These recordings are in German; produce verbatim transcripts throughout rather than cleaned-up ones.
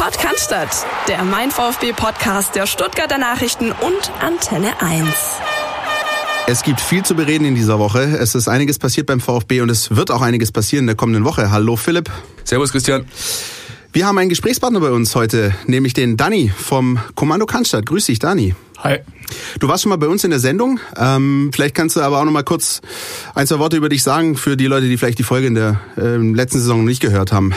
Sport Cannstatt, der Mein VfB-Podcast der Stuttgarter Nachrichten und Antenne eins. Es gibt viel zu bereden in dieser Woche. Es ist einiges passiert beim VfB und es wird auch einiges passieren in der kommenden Woche. Hallo Philipp. Servus Christian. Wir haben einen Gesprächspartner bei uns heute, nämlich den Dani vom Kommando Cannstatt. Grüß dich, Dani. Hi. Du warst schon mal bei uns in der Sendung. Ähm, vielleicht kannst du aber auch noch mal kurz ein, zwei Worte über dich sagen für die Leute, die vielleicht die Folge in der äh, letzten Saison noch nicht gehört haben.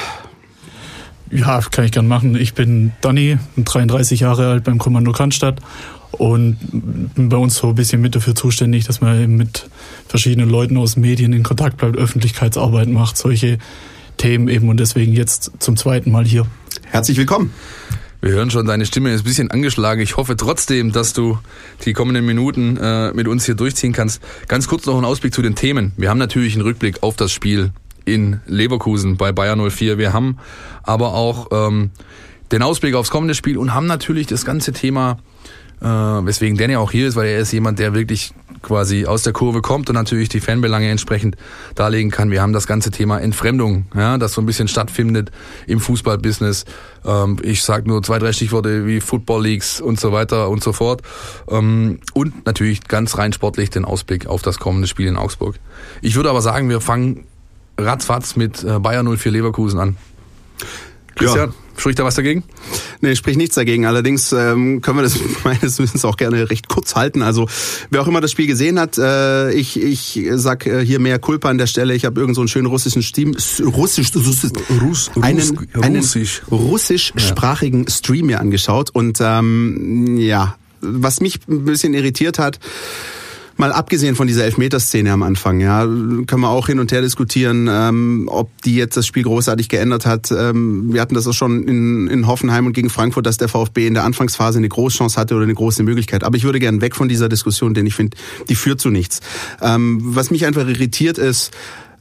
Ja, kann ich gern machen. Ich bin Dani, dreiunddreißig Jahre alt beim Kommando Cannstatt und bin bei uns so ein bisschen mit dafür zuständig, dass man eben mit verschiedenen Leuten aus Medien in Kontakt bleibt, Öffentlichkeitsarbeit macht, solche Themen eben, und deswegen jetzt zum zweiten Mal hier. Herzlich willkommen. Wir hören schon, deine Stimme ist ein bisschen angeschlagen. Ich hoffe trotzdem, dass du die kommenden Minuten äh, mit uns hier durchziehen kannst. Ganz kurz noch ein Ausblick zu den Themen. Wir haben natürlich einen Rückblick auf das Spiel in Leverkusen bei Bayer null vier. Wir haben aber auch ähm, den Ausblick aufs kommende Spiel und haben natürlich das ganze Thema, äh, weswegen Danny auch hier ist, weil er ist jemand, der wirklich quasi aus der Kurve kommt und natürlich die Fanbelange entsprechend darlegen kann. Wir haben das ganze Thema Entfremdung, ja, das so ein bisschen stattfindet im Fußballbusiness. Ähm, ich sage nur zwei, drei Stichworte wie Football Leagues und so weiter und so fort. Ähm, und natürlich ganz rein sportlich den Ausblick auf das kommende Spiel in Augsburg. Ich würde aber sagen, wir fangen ratzfatz mit Bayer null vier Leverkusen an. Christian, ja. Spricht da was dagegen? Nee, spricht nichts dagegen. Allerdings ähm, können wir das meines Wissens auch gerne recht kurz halten. Also wer auch immer das Spiel gesehen hat, äh, ich ich sag äh, hier mehr Culpa an der Stelle. Ich habe irgend so einen schönen russischen Stream, russisch, russisch, Russ, einen, einen russisch. russischsprachigen ja. Stream mir angeschaut. Und ähm, ja, was mich ein bisschen irritiert hat, mal abgesehen von dieser Elfmeterszene am Anfang, ja, können wir auch hin und her diskutieren, ähm, ob die jetzt das Spiel großartig geändert hat. Ähm, wir hatten das auch schon in, in Hoffenheim und gegen Frankfurt, dass der VfB in der Anfangsphase eine Großchance hatte oder eine große Möglichkeit. Aber ich würde gerne weg von dieser Diskussion, denn ich finde, die führt zu nichts. Ähm, was mich einfach irritiert ist,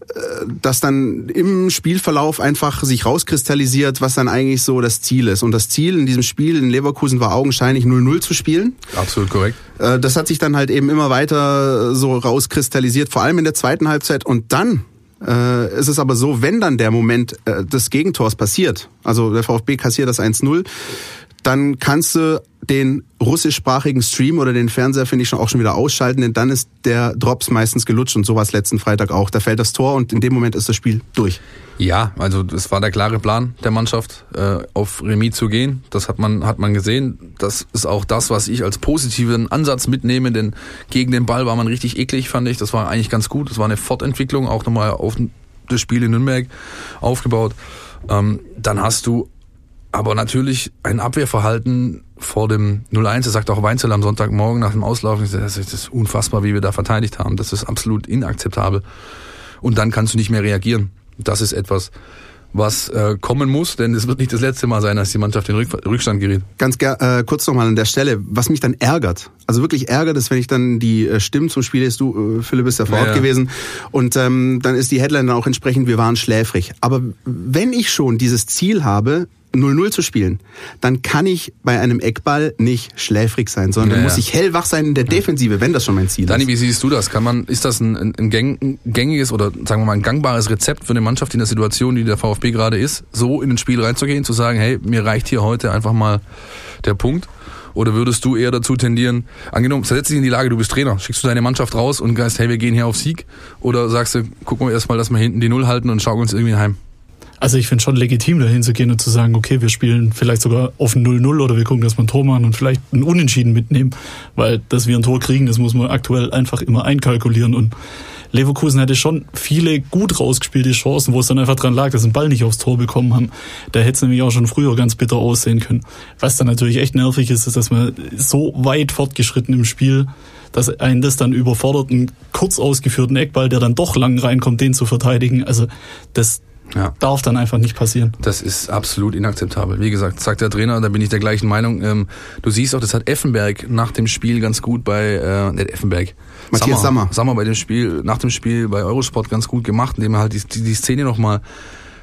dass dann im Spielverlauf einfach sich rauskristallisiert, was dann eigentlich so das Ziel ist. Und das Ziel in diesem Spiel in Leverkusen war augenscheinlich null null zu spielen. Absolut korrekt. Das hat sich dann halt eben immer weiter so rauskristallisiert, vor allem in der zweiten Halbzeit. Und dann äh, ist es aber so, wenn dann der Moment äh, des Gegentors passiert, also der VfB kassiert das eins null, dann kannst du den russischsprachigen Stream oder den Fernseher, finde ich, schon auch schon wieder ausschalten, denn dann ist der Drops meistens gelutscht, und so war es letzten Freitag auch. Da fällt das Tor und in dem Moment ist das Spiel durch. Ja, also das war der klare Plan der Mannschaft, äh, auf Remis zu gehen. Das hat man hat man gesehen. Das ist auch das, was ich als positiven Ansatz mitnehme, denn gegen den Ball war man richtig eklig, fand ich. Das war eigentlich ganz gut. Das war eine Fortentwicklung, auch nochmal auf das Spiel in Nürnberg aufgebaut. Ähm, dann hast du aber natürlich ein Abwehrverhalten vor dem null eins, das sagt auch Weinzel am Sonntagmorgen nach dem Auslaufen, das ist unfassbar, wie wir da verteidigt haben. Das ist absolut inakzeptabel. Und dann kannst du nicht mehr reagieren. Das ist etwas, was äh, kommen muss, denn es wird nicht das letzte Mal sein, dass die Mannschaft in Rück- Rückstand gerät. Ganz ger- äh, kurz nochmal an der Stelle, was mich dann ärgert, also wirklich ärgert ist, wenn ich dann die äh, Stimmen zum Spiel lese, du, äh, Philipp, bist ja vor Ort ja, ja. gewesen, und ähm, dann ist die Headline dann auch entsprechend, wir waren schläfrig. Aber wenn ich schon dieses Ziel habe, null null zu spielen, dann kann ich bei einem Eckball nicht schläfrig sein, sondern ja, dann muss ich hellwach sein in der Defensive, wenn das schon mein Ziel Dani, ist. Dani, wie siehst du das? Kann man, ist das ein, ein gängiges oder sagen wir mal ein gangbares Rezept für eine Mannschaft in der Situation, die der VfB gerade ist, so in ein Spiel reinzugehen, zu sagen, hey, mir reicht hier heute einfach mal der Punkt? Oder würdest du eher dazu tendieren, angenommen, versetz dich in die Lage, du bist Trainer, schickst du deine Mannschaft raus und sagst, hey, wir gehen hier auf Sieg? Oder sagst du, gucken wir erstmal, dass wir hinten die Null halten und schauen uns irgendwie heim? Also ich finde schon legitim, dahin zu gehen und zu sagen, okay, wir spielen vielleicht sogar auf ein null null oder wir gucken, dass wir ein Tor machen und vielleicht ein Unentschieden mitnehmen, weil dass wir ein Tor kriegen, das muss man aktuell einfach immer einkalkulieren, und Leverkusen hatte schon viele gut rausgespielte Chancen, wo es dann einfach dran lag, dass sie den Ball nicht aufs Tor bekommen haben. Da hätte es nämlich auch schon früher ganz bitter aussehen können. Was dann natürlich echt nervig ist, ist, dass man so weit fortgeschritten im Spiel, dass einen das dann überfordert, einen kurz ausgeführten Eckball, der dann doch lang reinkommt, den zu verteidigen. Also das Ja. darf dann einfach nicht passieren. Das ist absolut inakzeptabel. Wie gesagt, sagt der Trainer, da bin ich der gleichen Meinung. Ähm, du siehst auch, das hat Effenberg nach dem Spiel ganz gut bei, äh, nicht Effenberg, Matthias Sammer. Sammer bei dem Spiel, nach dem Spiel bei Eurosport ganz gut gemacht, indem er halt die, die, die Szene nochmal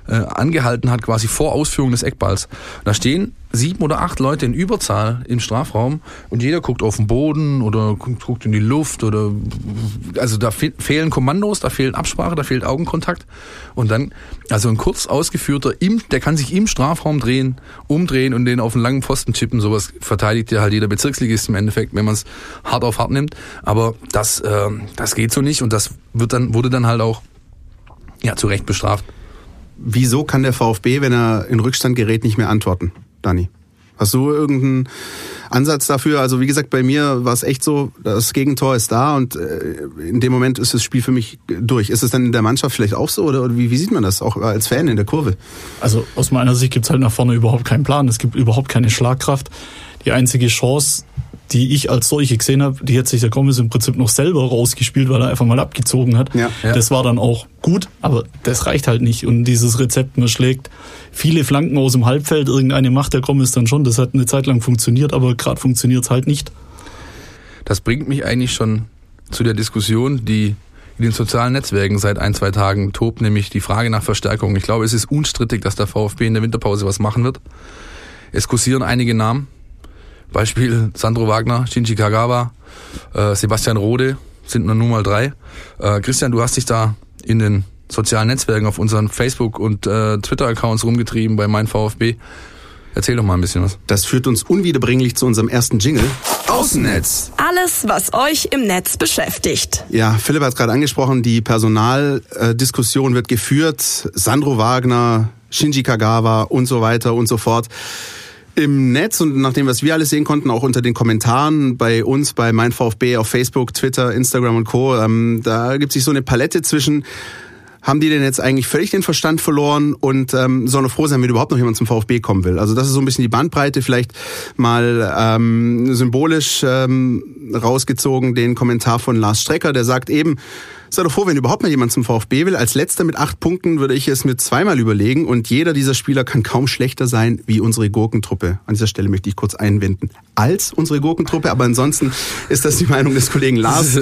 äh, angehalten hat, quasi vor Ausführung des Eckballs. Da stehen sieben oder acht Leute in Überzahl im Strafraum und jeder guckt auf den Boden oder guckt in die Luft oder also da fe- fehlen Kommandos, da fehlt Absprache, da fehlt Augenkontakt und dann, also ein kurz ausgeführter, im, der kann sich im Strafraum drehen, umdrehen und den auf einen langen Pfosten chippen, sowas verteidigt ja halt jeder Bezirksligist im Endeffekt, wenn man es hart auf hart nimmt, aber das, äh, das geht so nicht und das wird dann, wurde dann halt auch ja zu Recht bestraft. Wieso kann der VfB, wenn er in Rückstand gerät, nicht mehr antworten? Dani, hast du irgendeinen Ansatz dafür? Also wie gesagt, bei mir war es echt so, das Gegentor ist da und in dem Moment ist das Spiel für mich durch. Ist es dann in der Mannschaft vielleicht auch so oder wie, wie sieht man das auch als Fan in der Kurve? Also aus meiner Sicht gibt es halt nach vorne überhaupt keinen Plan. Es gibt überhaupt keine Schlagkraft. Die einzige Chance, die ich als solche gesehen habe, die hat sich der Gomez im Prinzip noch selber rausgespielt, weil er einfach mal abgezogen hat. Ja, ja. Das war dann auch gut, aber das reicht halt nicht. Und dieses Rezept, man schlägt viele Flanken aus dem Halbfeld, irgendeine macht der Gomez dann schon. Das hat eine Zeit lang funktioniert, aber gerade funktioniert es halt nicht. Das bringt mich eigentlich schon zu der Diskussion, die in den sozialen Netzwerken seit ein, zwei Tagen tobt, nämlich die Frage nach Verstärkung. Ich glaube, es ist unstrittig, dass der VfB in der Winterpause was machen wird. Es kursieren einige Namen. Beispiel Sandro Wagner, Shinji Kagawa, äh, Sebastian Rode sind nur nun mal drei. Äh, Christian, du hast dich da in den sozialen Netzwerken auf unseren Facebook- und äh, Twitter-Accounts rumgetrieben bei mein VfB. Erzähl doch mal ein bisschen was. Das führt uns unwiederbringlich zu unserem ersten Jingle. Außennetz. Alles, was euch im Netz beschäftigt. Ja, Philipp hat es gerade angesprochen, die Personaldiskussion wird geführt. Sandro Wagner, Shinji Kagawa und so weiter und so fort. Im Netz und nach dem, was wir alles sehen konnten, auch unter den Kommentaren bei uns, bei mein VfB auf Facebook, Twitter, Instagram und Co., ähm, da gibt sich so eine Palette zwischen, haben die denn jetzt eigentlich völlig den Verstand verloren und ähm, sollen froh sein, wenn überhaupt noch jemand zum VfB kommen will. Also das ist so ein bisschen die Bandbreite, vielleicht mal ähm, symbolisch ähm, rausgezogen, den Kommentar von Lars Strecker, der sagt eben, sei doch froh, wenn überhaupt mal jemand zum VfB will. Als Letzter mit acht Punkten würde ich es mir zweimal überlegen und jeder dieser Spieler kann kaum schlechter sein wie unsere Gurkentruppe. An dieser Stelle möchte ich kurz einwenden. Als unsere Gurkentruppe, aber ansonsten ist das die Meinung des Kollegen Lars.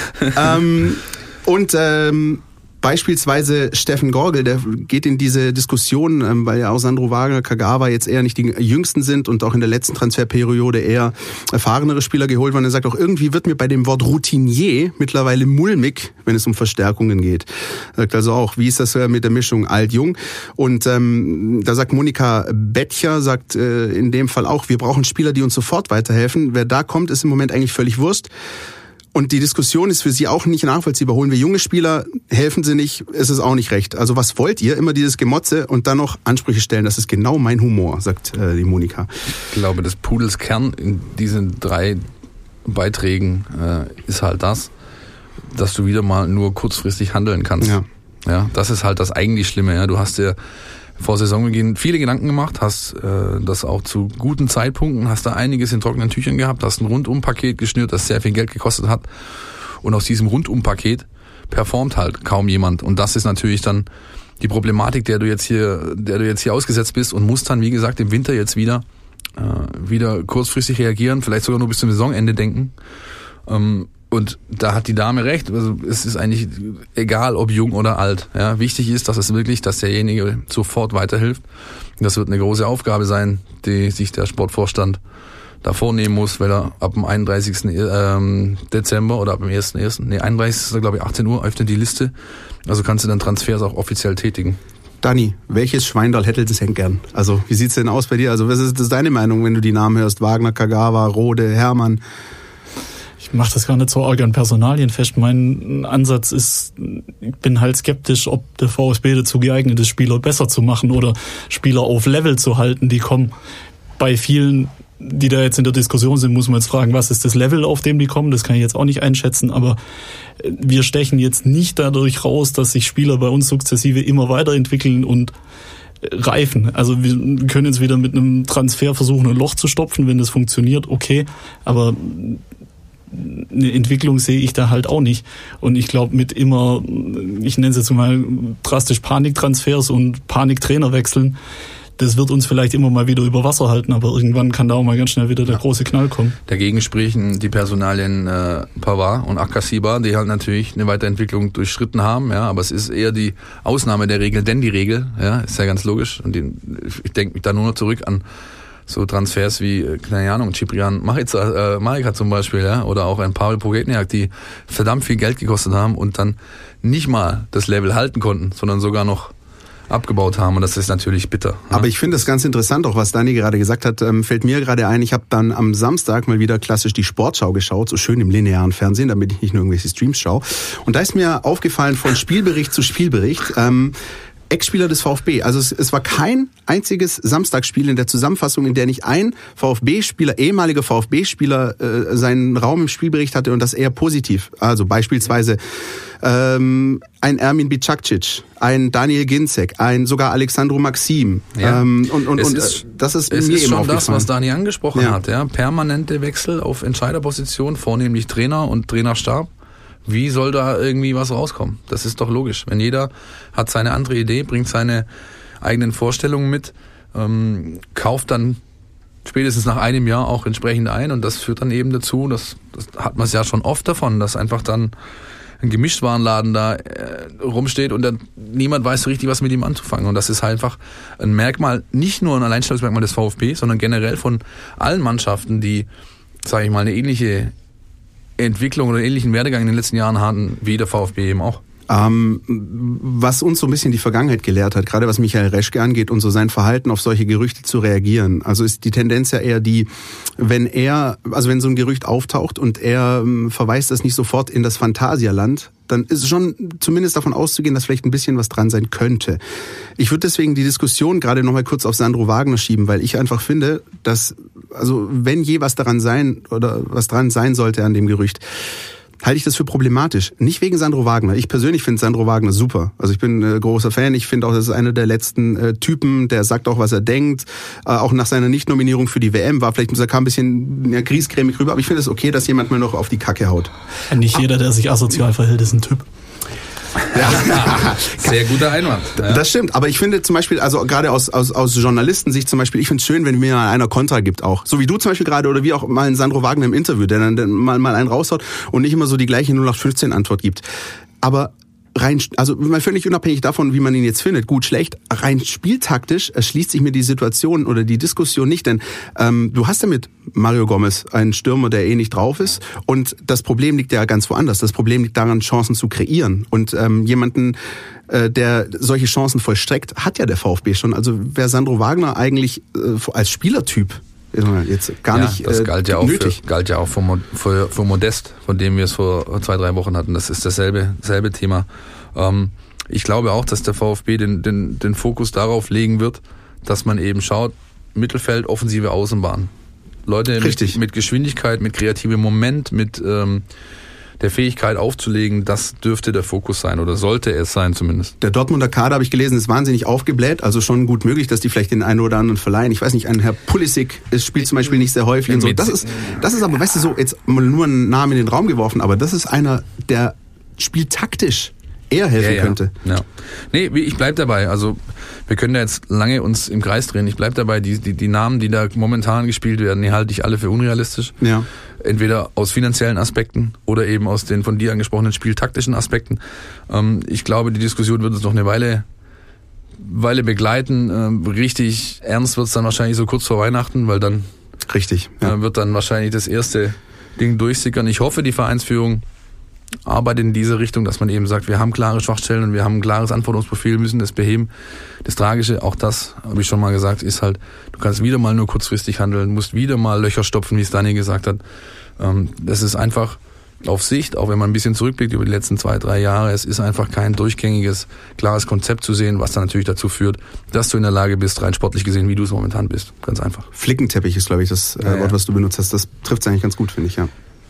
ähm, und ähm, Beispielsweise Steffen Gorgel, der geht in diese Diskussion, weil ja auch Sandro Wagner, Kagawa jetzt eher nicht die Jüngsten sind und auch in der letzten Transferperiode eher erfahrenere Spieler geholt waren. Er sagt auch, irgendwie wird mir bei dem Wort Routinier mittlerweile mulmig, wenn es um Verstärkungen geht. Er sagt also auch, wie ist das mit der Mischung alt-jung? Und ähm, da sagt Monika Bettcher, sagt äh, in dem Fall auch, wir brauchen Spieler, die uns sofort weiterhelfen. Wer da kommt, ist im Moment eigentlich völlig Wurst. Und die Diskussion ist für Sie auch nicht nachvollziehbar. Holen wir junge Spieler, helfen sie nicht, ist es auch nicht recht. Also was wollt ihr? Immer dieses Gemotze und dann noch Ansprüche stellen. Das ist genau mein Humor, sagt äh, die Monika. Ich glaube, des Pudels Kern in diesen drei Beiträgen äh, ist halt das, dass du wieder mal nur kurzfristig handeln kannst. Ja. Ja, das ist halt das eigentlich Schlimme. Ja, du hast dir vor Saisonbeginn viele Gedanken gemacht, hast äh, das auch zu guten Zeitpunkten, hast da einiges in trockenen Tüchern gehabt, hast ein Rundumpaket geschnürt, das sehr viel Geld gekostet hat. Und aus diesem Rundumpaket performt halt kaum jemand. Und das ist natürlich dann die Problematik, der du jetzt hier, der du jetzt hier ausgesetzt bist und musst dann, wie gesagt, im Winter jetzt wieder äh, wieder kurzfristig reagieren, vielleicht sogar nur bis zum Saisonende denken. Ähm, Und da hat die Dame recht. Also es ist eigentlich egal, ob jung oder alt. Ja, wichtig ist, dass es wirklich, dass derjenige sofort weiterhilft. Das wird eine große Aufgabe sein, die sich der Sportvorstand da vornehmen muss, weil er ab dem einunddreißigsten Dezember oder ab dem ersten ersten Nee, einunddreißigsten glaube ich, achtzehn Uhr öffnet die Liste. Also kannst du dann Transfers auch offiziell tätigen. Dani, welches Schweindal hättelt es denn gern? Also wie sieht's denn aus bei dir? Also was ist das deine Meinung, wenn du die Namen hörst? Wagner, Kagawa, Rode, Hermann? Ich mache das gar nicht so arg an Personalien fest. Mein Ansatz ist, ich bin halt skeptisch, ob der VfB dazu geeignet ist, Spieler besser zu machen oder Spieler auf Level zu halten. Die kommen bei vielen, die da jetzt in der Diskussion sind, muss man jetzt fragen, was ist das Level, auf dem die kommen? Das kann ich jetzt auch nicht einschätzen, aber wir stechen jetzt nicht dadurch raus, dass sich Spieler bei uns sukzessive immer weiterentwickeln und reifen. Also wir können jetzt wieder mit einem Transfer versuchen, ein Loch zu stopfen, wenn das funktioniert, okay, aber eine Entwicklung sehe ich da halt auch nicht. Und ich glaube, mit immer, ich nenne es jetzt mal drastisch Paniktransfers und Paniktrainerwechseln, das wird uns vielleicht immer mal wieder über Wasser halten, aber irgendwann kann da auch mal ganz schnell wieder der ja. große Knall kommen. Dagegen sprechen die Personalien äh, Pavard und Askasiba, die halt natürlich eine Weiterentwicklung durchschritten haben, ja, aber es ist eher die Ausnahme der Regel, denn die Regel, ja, ist ja ganz logisch. Und die, ich denke mich da nur noch zurück an so Transfers wie, keine Ahnung, Ciprian Marica, äh, Marica zum Beispiel, ja, oder auch ein Pavel Pogetniak, die verdammt viel Geld gekostet haben und dann nicht mal das Level halten konnten, sondern sogar noch abgebaut haben, und das ist natürlich bitter. Ja. Aber ich finde es ganz interessant, auch was Dani gerade gesagt hat, ähm, fällt mir gerade ein, ich habe dann am Samstag mal wieder klassisch die Sportschau geschaut, so schön im linearen Fernsehen, damit ich nicht nur irgendwelche Streams schaue. Und da ist mir aufgefallen, von Spielbericht zu Spielbericht, ähm, Ex-Spieler des VfB. Also es, es war kein einziges Samstagsspiel in der Zusammenfassung, in der nicht ein VfB-Spieler, ehemaliger VfB-Spieler, äh, seinen Raum im Spielbericht hatte, und das eher positiv. Also beispielsweise ähm, ein Ermin Bicakcic, ein Daniel Ginczek, ein sogar Alexandru Maxim. Ja. Ähm, und und, es und ist, das ist es mir ist eben schon das, was Dani angesprochen ja. hat. Ja? Permanente Wechsel auf Entscheiderposition, vornehmlich Trainer und Trainerstab. Wie soll da irgendwie was rauskommen? Das ist doch logisch. Wenn jeder hat seine andere Idee, bringt seine eigenen Vorstellungen mit, ähm, kauft dann spätestens nach einem Jahr auch entsprechend ein, und das führt dann eben dazu, das, das hat man es ja schon oft davon, dass einfach dann ein Gemischtwarenladen da äh, rumsteht und dann niemand weiß so richtig, was mit ihm anzufangen. Und das ist halt einfach ein Merkmal, nicht nur ein Alleinstellungsmerkmal des VfB, sondern generell von allen Mannschaften, die, sage ich mal, eine ähnliche Entwicklung oder ähnlichen Werdegang in den letzten Jahren hatten, wie der VfB eben auch. Ähm, was uns so ein bisschen die Vergangenheit gelehrt hat, gerade was Michael Reschke angeht und so sein Verhalten auf solche Gerüchte zu reagieren. Also ist die Tendenz ja eher die, wenn er, also wenn so ein Gerücht auftaucht und er ähm, verweist das nicht sofort in das Phantasialand, dann ist schon zumindest davon auszugehen, dass vielleicht ein bisschen was dran sein könnte. Ich würde deswegen die Diskussion gerade noch mal kurz auf Sandro Wagner schieben, weil ich einfach finde, dass, also wenn je was daran sein oder was dran sein sollte an dem Gerücht, halte ich das für problematisch. Nicht wegen Sandro Wagner. Ich persönlich finde Sandro Wagner super. Also ich bin äh, großer Fan. Ich finde auch, das ist einer der letzten äh, Typen, der sagt auch, was er denkt. Äh, auch nach seiner Nichtnominierung für die W M war vielleicht, er kam ein bisschen ja, griesgrämig rüber, aber ich finde es okay, dass jemand mir noch auf die Kacke haut. Nicht jeder, der sich asozial verhält, ist ein Typ. Ja. Sehr guter Einwand. Ja. Das stimmt, aber ich finde zum Beispiel, also gerade aus, aus, aus Journalistensicht zum Beispiel, ich finde es schön, wenn mir mal einer Kontra gibt auch. So wie du zum Beispiel gerade oder wie auch mal ein Sandro Wagner im Interview, der dann, dann mal, mal einen raushaut und nicht immer so die gleiche null acht fünfzehn Antwort gibt. Aber rein, also mal völlig unabhängig davon, wie man ihn jetzt findet, gut, schlecht, rein spieltaktisch erschließt sich mir die Situation oder die Diskussion nicht, denn ähm, du hast ja mit Mario Gomez einen Stürmer, der eh nicht drauf ist, und das Problem liegt ja ganz woanders. Das Problem liegt daran, Chancen zu kreieren, und ähm, jemanden, äh, der solche Chancen vollstreckt, hat ja der VfB schon. Also wäre Sandro Wagner eigentlich äh, als Spielertyp jetzt gar ja, nicht das äh, galt ja auch nötig. Für, galt ja auch für, für, für Modest, von dem wir es vor zwei, drei Wochen hatten. Das ist dasselbe, dasselbe Thema. Ähm, ich glaube auch, dass der VfB den, den, den Fokus darauf legen wird, dass man eben schaut, Mittelfeld, offensive Außenbahn. Leute mit, mit Geschwindigkeit, mit kreativem Moment, mit ähm, der Fähigkeit aufzulegen, das dürfte der Fokus sein oder sollte es sein zumindest. Der Dortmunder Kader, habe ich gelesen, ist wahnsinnig aufgebläht, also schon gut möglich, dass die vielleicht den einen oder anderen verleihen. Ich weiß nicht, ein Herr Pulisic spielt zum Beispiel nicht sehr häufig und so. Das ist, das ist aber, weißt du, so jetzt mal nur einen Namen in den Raum geworfen, aber das ist einer, der spieltaktisch eher helfen ja, ja. könnte. Ja. Nee, ich bleib dabei. Also wir können da jetzt lange uns im Kreis drehen. Ich bleib dabei, die, die, die Namen, die da momentan gespielt werden, die halte ich alle für unrealistisch. Ja. Entweder aus finanziellen Aspekten oder eben aus den von dir angesprochenen spieltaktischen Aspekten. Ähm, ich glaube, die Diskussion wird uns noch eine Weile, Weile begleiten. Ähm, richtig ernst wird's dann wahrscheinlich so kurz vor Weihnachten, weil dann Richtig, ja. äh, wird dann wahrscheinlich das erste Ding durchsickern. Ich hoffe, die Vereinsführung arbeitet in diese Richtung, dass man eben sagt, wir haben klare Schwachstellen und wir haben ein klares Anforderungsprofil, müssen das beheben. Das Tragische, auch das habe ich schon mal gesagt, ist halt, du kannst wieder mal nur kurzfristig handeln, musst wieder mal Löcher stopfen, wie es Dani gesagt hat. Das ist einfach auf Sicht, auch wenn man ein bisschen zurückblickt über die letzten zwei, drei Jahre, es ist einfach kein durchgängiges, klares Konzept zu sehen, was dann natürlich dazu führt, dass du in der Lage bist, rein sportlich gesehen, wie du es momentan bist. Ganz einfach. Flickenteppich ist, glaube ich, das ja, Wort, ja. was du benutzt hast. Das trifft es eigentlich ganz gut, finde ich, ja.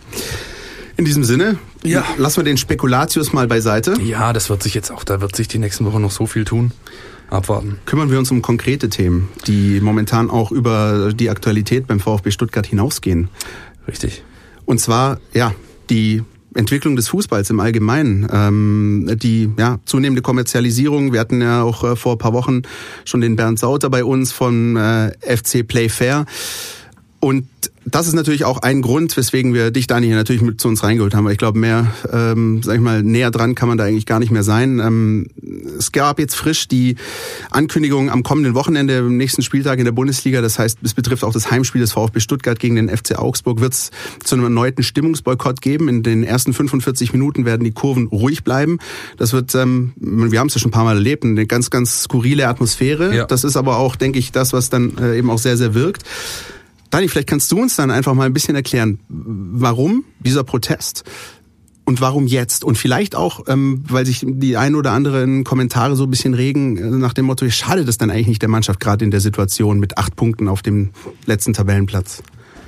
In diesem Sinne, ja. lassen wir den Spekulatius mal beiseite. Ja, das wird sich jetzt auch, da wird sich die nächsten Wochen noch so viel tun. Abwarten. Kümmern wir uns um konkrete Themen, die momentan auch über die Aktualität beim VfB Stuttgart hinausgehen. Richtig. Und zwar, ja, die Entwicklung des Fußballs im Allgemeinen, ähm, die ja zunehmende Kommerzialisierung. Wir hatten ja auch äh, vor ein paar Wochen schon den Bernd Sauter bei uns von äh, F C Play Fair. Und das ist natürlich auch ein Grund, weswegen wir dich, Dani, hier natürlich mit zu uns reingeholt haben. Weil ich glaube, mehr, ähm, sag ich mal, näher dran kann man da eigentlich gar nicht mehr sein. Ähm, es gab jetzt frisch die Ankündigung am kommenden Wochenende, im nächsten Spieltag in der Bundesliga. Das heißt, es betrifft auch das Heimspiel des VfB Stuttgart gegen den F C Augsburg. Wird es zu einem erneuten Stimmungsboykott geben. In den ersten fünfundvierzig Minuten werden die Kurven ruhig bleiben. Das wird, ähm, wir haben es ja schon ein paar Mal erlebt, eine ganz, ganz skurrile Atmosphäre. Ja. Das ist aber auch, denke ich, das, was dann äh, eben auch sehr, sehr wirkt. Dani, vielleicht kannst du uns dann einfach mal ein bisschen erklären, warum dieser Protest und warum jetzt? Und vielleicht auch, ähm, weil sich die ein oder anderen Kommentare so ein bisschen regen, nach dem Motto, schadet es dann eigentlich nicht der Mannschaft gerade in der Situation mit acht Punkten auf dem letzten Tabellenplatz?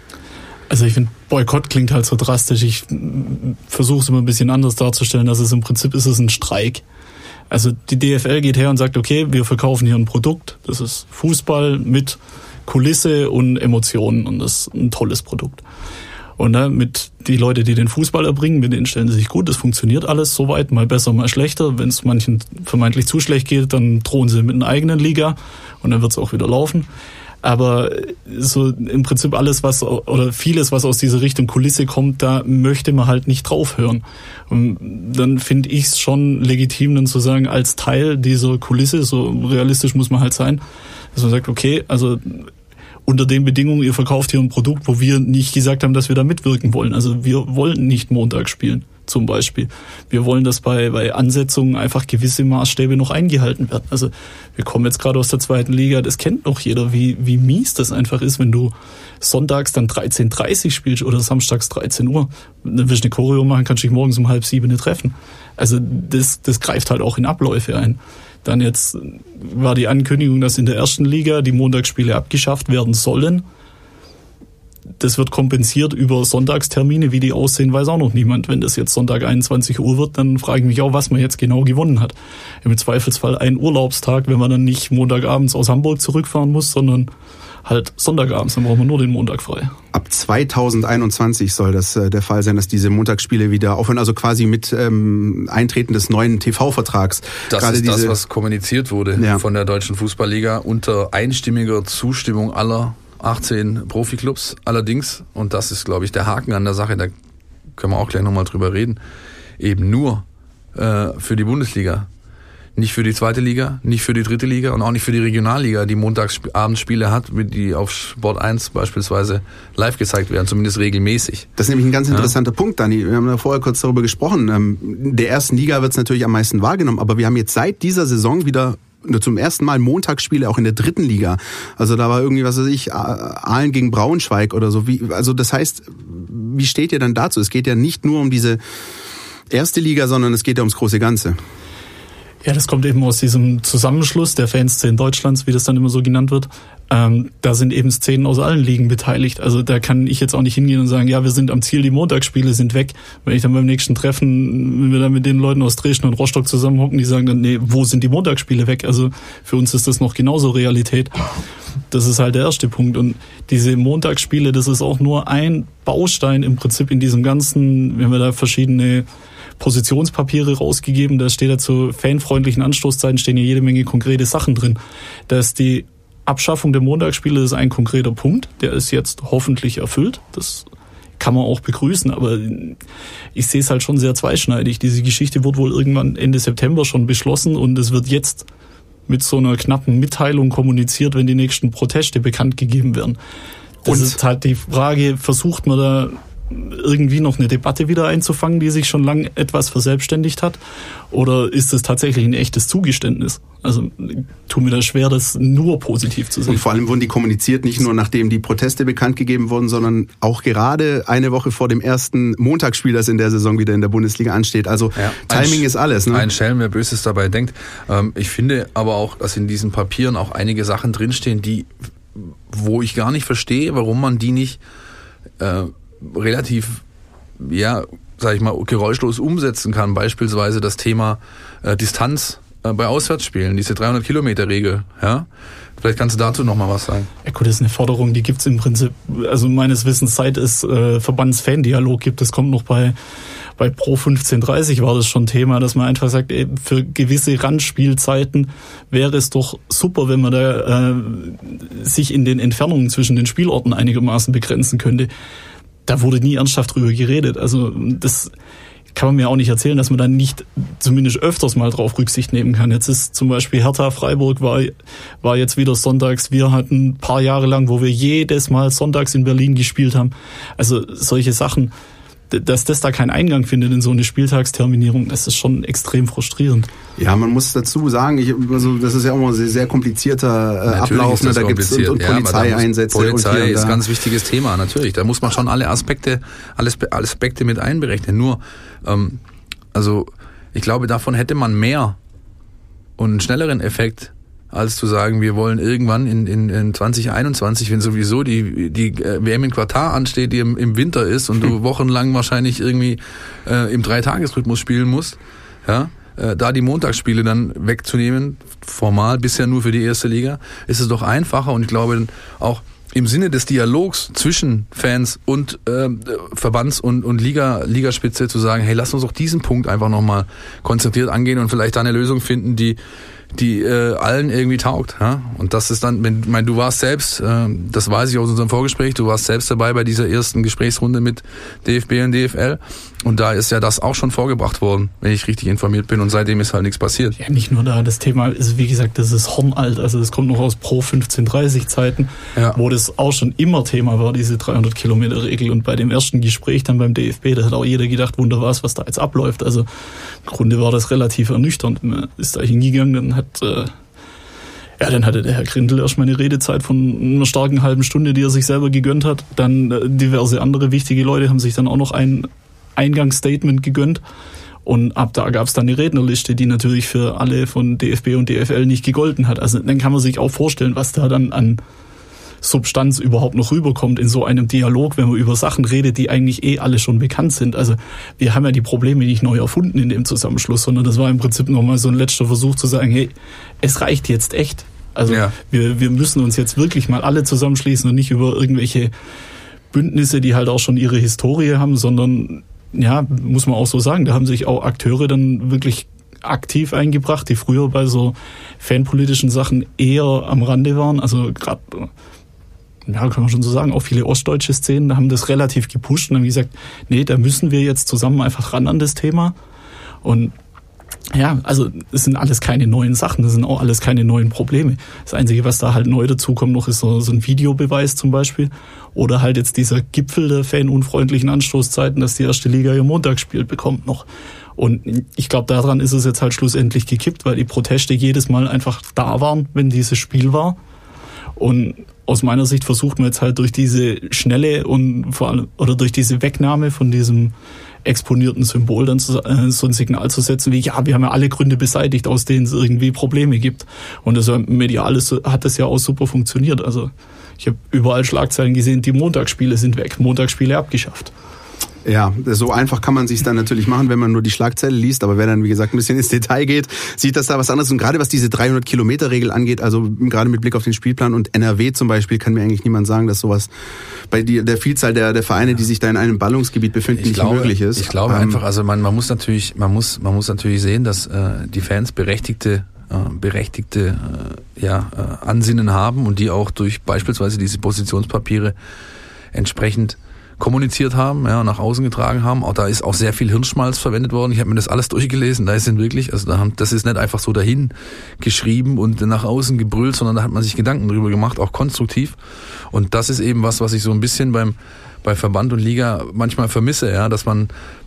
Also ich finde, Boykott klingt halt so drastisch. Ich versuche es immer ein bisschen anders darzustellen. Also es im Prinzip ist es ein Streik. Also die D F L geht her und sagt, okay, wir verkaufen hier ein Produkt. Das ist Fußball mit Kulisse und Emotionen und das ist ein tolles Produkt. Und ne, mit die Leute, die den Fußball erbringen, mit denen stellen sie sich gut, das funktioniert alles soweit, mal besser, mal schlechter. Wenn es manchen vermeintlich zu schlecht geht, dann drohen sie mit einer eigenen Liga und dann wird es auch wieder laufen. Aber so im Prinzip alles, was oder vieles, was aus dieser Richtung Kulisse kommt, da möchte man halt nicht drauf hören. Und dann finde ich es schon legitim, dann zu sagen, als Teil dieser Kulisse, so realistisch muss man halt sein, dass man sagt, okay, also unter den Bedingungen, ihr verkauft hier ein Produkt, wo wir nicht gesagt haben, dass wir da mitwirken wollen. Also wir wollen nicht Montag spielen, zum Beispiel. Wir wollen, dass bei, bei Ansetzungen einfach gewisse Maßstäbe noch eingehalten werden. Also wir kommen jetzt gerade aus der zweiten Liga, das kennt noch jeder, wie, wie mies das einfach ist, wenn du sonntags dann dreizehn Uhr dreißig spielst oder samstags dreizehn Uhr. Dann willst du eine Choreo machen, kannst dich morgens um halb sieben treffen. Also das, das greift halt auch in Abläufe ein. Dann jetzt war die Ankündigung, dass in der ersten Liga die Montagsspiele abgeschafft werden sollen. Das wird kompensiert über Sonntagstermine. Wie die aussehen, weiß auch noch niemand. Wenn das jetzt Sonntag einundzwanzig Uhr wird, dann frage ich mich auch, was man jetzt genau gewonnen hat. Im Zweifelsfall ein Urlaubstag, wenn man dann nicht Montagabends aus Hamburg zurückfahren muss, sondern halt Sonntagabends, dann brauchen wir nur den Montag frei. Ab zweitausendeinundzwanzig soll das äh, der Fall sein, dass diese Montagsspiele wieder aufhören, also quasi mit ähm, Eintreten des neuen T V-Vertrags. Das Gerade ist diese, das, was kommuniziert wurde ja. von der Deutschen Fußballliga unter einstimmiger Zustimmung aller achtzehn Profiklubs. Allerdings, und das ist, glaube ich, der Haken an der Sache, da können wir auch gleich nochmal drüber reden, eben nur äh, für die Bundesliga. Nicht für die zweite Liga, nicht für die dritte Liga und auch nicht für die Regionalliga, die Montagsabendspiele hat, die auf Sport eins beispielsweise live gezeigt werden, zumindest regelmäßig. Das ist nämlich ein ganz interessanter ja. Punkt, Dani. Wir haben da vorher kurz darüber gesprochen. In der ersten Liga wird es natürlich am meisten wahrgenommen, aber wir haben jetzt seit dieser Saison wieder nur zum ersten Mal Montagsspiele auch in der dritten Liga. Also da war irgendwie, was weiß ich, Aalen gegen Braunschweig oder so. Wie, also das heißt, wie steht ihr dann dazu? Es geht ja nicht nur um diese erste Liga, sondern es geht ja ums große Ganze. Ja, das kommt eben aus diesem Zusammenschluss der Fanszenen Deutschlands, wie das dann immer so genannt wird. Ähm, da sind eben Szenen aus allen Ligen beteiligt. Also da kann ich jetzt auch nicht hingehen und sagen, ja, wir sind am Ziel, die Montagsspiele sind weg. Wenn ich dann beim nächsten Treffen, wenn wir dann mit den Leuten aus Dresden und Rostock zusammenhocken, die sagen dann, nee, wo sind die Montagsspiele weg? Also für uns ist das noch genauso Realität. Das ist halt der erste Punkt. Und diese Montagsspiele, das ist auch nur ein Baustein im Prinzip in diesem ganzen, wir haben ja da verschiedene Positionspapiere rausgegeben, da steht da zu fanfreundlichen Anstoßzeiten stehen ja jede Menge konkrete Sachen drin. Da ist die Abschaffung der Montagsspiele, das ist ein konkreter Punkt, der ist jetzt hoffentlich erfüllt. Das kann man auch begrüßen, aber ich sehe es halt schon sehr zweischneidig. Diese Geschichte wird wohl irgendwann Ende September schon beschlossen und es wird jetzt mit so einer knappen Mitteilung kommuniziert, wenn die nächsten Proteste bekannt gegeben werden. Das und? ist halt die Frage, versucht man da irgendwie noch eine Debatte wieder einzufangen, die sich schon lange etwas verselbstständigt hat? Oder ist es tatsächlich ein echtes Zugeständnis? Also tut mir das schwer, das nur positiv zu sehen. Und vor allem wurden die kommuniziert, nicht nur nachdem die Proteste bekannt gegeben wurden, sondern auch gerade eine Woche vor dem ersten Montagsspiel, das in der Saison wieder in der Bundesliga ansteht. Also ja, Timing ist alles. Ne? Ein Schelm, wer Böses dabei denkt. Ich finde aber auch, dass in diesen Papieren auch einige Sachen drinstehen, die, wo ich gar nicht verstehe, warum man die nicht äh, relativ, ja, sag ich mal, geräuschlos umsetzen kann. Beispielsweise das Thema äh, Distanz äh, bei Auswärtsspielen, diese dreihundert Kilometer Regel, ja. Vielleicht kannst du dazu noch mal was sagen. Ja gut, das ist eine Forderung, die gibt's im Prinzip, also meines Wissens, seit es äh, Verbands-Fan-Dialog gibt. Das kommt noch bei bei Pro fünfzehn dreißig war das schon Thema, dass man einfach sagt, ey, für gewisse Randspielzeiten wäre es doch super, wenn man da äh, sich in den Entfernungen zwischen den Spielorten einigermaßen begrenzen könnte. Da wurde nie ernsthaft drüber geredet. Also das kann man mir auch nicht erzählen, dass man dann nicht zumindest öfters mal drauf Rücksicht nehmen kann. Jetzt ist zum Beispiel Hertha Freiburg war, war jetzt wieder sonntags. Wir hatten ein paar Jahre lang, wo wir jedes Mal sonntags in Berlin gespielt haben. Also solche Sachen, dass das da keinen Eingang findet in so eine Spieltagsterminierung, das ist schon extrem frustrierend. Ja, man muss dazu sagen, ich, also das ist ja auch mal ein sehr, sehr komplizierter äh, Ablauf, ne? Da gibt es und, und ja, Polizeieinsätze. Polizei und ist ein ganz wichtiges Thema, natürlich. Da muss man schon alle Aspekte, alles alle Aspekte mit einberechnen. Nur, ähm, also ich glaube, davon hätte man mehr und einen schnelleren Effekt, als zu sagen, wir wollen irgendwann in, in, in zwanzig einundzwanzig, wenn sowieso die, die W M in Katar ansteht, die im, im Winter ist und du wochenlang wahrscheinlich irgendwie äh, im Dreitagesrhythmus spielen musst, ja, äh, da die Montagsspiele dann wegzunehmen, formal bisher nur für die erste Liga, ist es doch einfacher und ich glaube auch im Sinne des Dialogs zwischen Fans und äh, Verbands- und, und Liga, Ligaspitze zu sagen, hey, lass uns doch diesen Punkt einfach nochmal konzentriert angehen und vielleicht da eine Lösung finden, die die äh, allen irgendwie taugt. Ja? Und das ist dann, wenn, ich meine, du warst selbst, äh, das weiß ich aus unserem Vorgespräch, du warst selbst dabei bei dieser ersten Gesprächsrunde mit D F B und D F L und da ist ja das auch schon vorgebracht worden, wenn ich richtig informiert bin und seitdem ist halt nichts passiert. Ja, nicht nur da, das Thema ist, wie gesagt, das ist hornalt, also das kommt noch aus Pro fünfzehn dreißig Zeiten, ja, wo das auch schon immer Thema war, diese dreihundert Kilometer Regel und bei dem ersten Gespräch dann beim D F B, da hat auch jeder gedacht, wunder was, was da jetzt abläuft, also im Grunde war das relativ ernüchternd, man ist da hingegangen, dann hat äh, ja, dann hatte der Herr Grindel erstmal eine Redezeit von einer starken halben Stunde, die er sich selber gegönnt hat. Dann äh, diverse andere wichtige Leute haben sich dann auch noch ein Eingangsstatement gegönnt. Und ab da gab es dann eine Rednerliste, die natürlich für alle von D F B und D F L nicht gegolten hat. Also dann kann man sich auch vorstellen, was da dann an Substanz überhaupt noch rüberkommt in so einem Dialog, wenn man über Sachen redet, die eigentlich eh alle schon bekannt sind. Also wir haben ja die Probleme nicht neu erfunden in dem Zusammenschluss, sondern das war im Prinzip nochmal so ein letzter Versuch zu sagen, hey, es reicht jetzt echt. Also ja. wir, wir müssen uns jetzt wirklich mal alle zusammenschließen und nicht über irgendwelche Bündnisse, die halt auch schon ihre Historie haben, sondern, ja, muss man auch so sagen, da haben sich auch Akteure dann wirklich aktiv eingebracht, die früher bei so fanpolitischen Sachen eher am Rande waren. Also gerade, ja, kann man schon so sagen, auch viele ostdeutsche Szenen haben das relativ gepusht und haben gesagt, nee, da müssen wir jetzt zusammen einfach ran an das Thema. Und ja, also es sind alles keine neuen Sachen, das sind auch alles keine neuen Probleme. Das Einzige, was da halt neu dazukommt noch, ist so, so ein Videobeweis zum Beispiel. Oder halt jetzt dieser Gipfel der fanunfreundlichen Anstoßzeiten, dass die erste Liga ihr Montagsspiel bekommt noch. Und ich glaube, daran ist es jetzt halt schlussendlich gekippt, weil die Proteste jedes Mal einfach da waren, wenn dieses Spiel war. Und aus meiner Sicht versucht man jetzt halt durch diese schnelle und vor allem, oder durch diese Wegnahme von diesem exponierten Symbol dann so ein Signal zu setzen wie, ja, wir haben ja alle Gründe beseitigt, aus denen es irgendwie Probleme gibt. Und das medial ist, hat das ja auch super funktioniert. Also ich habe überall Schlagzeilen gesehen, die Montagsspiele sind weg, Montagsspiele abgeschafft. Ja, so einfach kann man sich dann natürlich machen, wenn man nur die Schlagzeile liest. Aber wer dann, wie gesagt, ein bisschen ins Detail geht, sieht das da was anderes. Und gerade was diese dreihundert Kilometer Regel angeht, also gerade mit Blick auf den Spielplan und N R W zum Beispiel, kann mir eigentlich niemand sagen, dass sowas bei die, der Vielzahl der, der Vereine, die sich da in einem Ballungsgebiet befinden, ich nicht glaube, möglich ist. Ich glaube ähm, einfach, also man, man muss natürlich, man muss, man muss natürlich sehen, dass äh, die Fans berechtigte berechtigte äh, ja, äh, Ansinnen haben und die auch durch beispielsweise diese Positionspapiere entsprechend kommuniziert haben, ja, nach außen getragen haben. Auch da ist auch sehr viel Hirnschmalz verwendet worden. Ich habe mir das alles durchgelesen. Da ist denn wirklich, also da haben, das ist nicht einfach so dahin geschrieben und nach außen gebrüllt, sondern da hat man sich Gedanken drüber gemacht, auch konstruktiv. Und das ist eben was, was ich so ein bisschen beim bei Verband und Liga manchmal vermisse, ja, dass man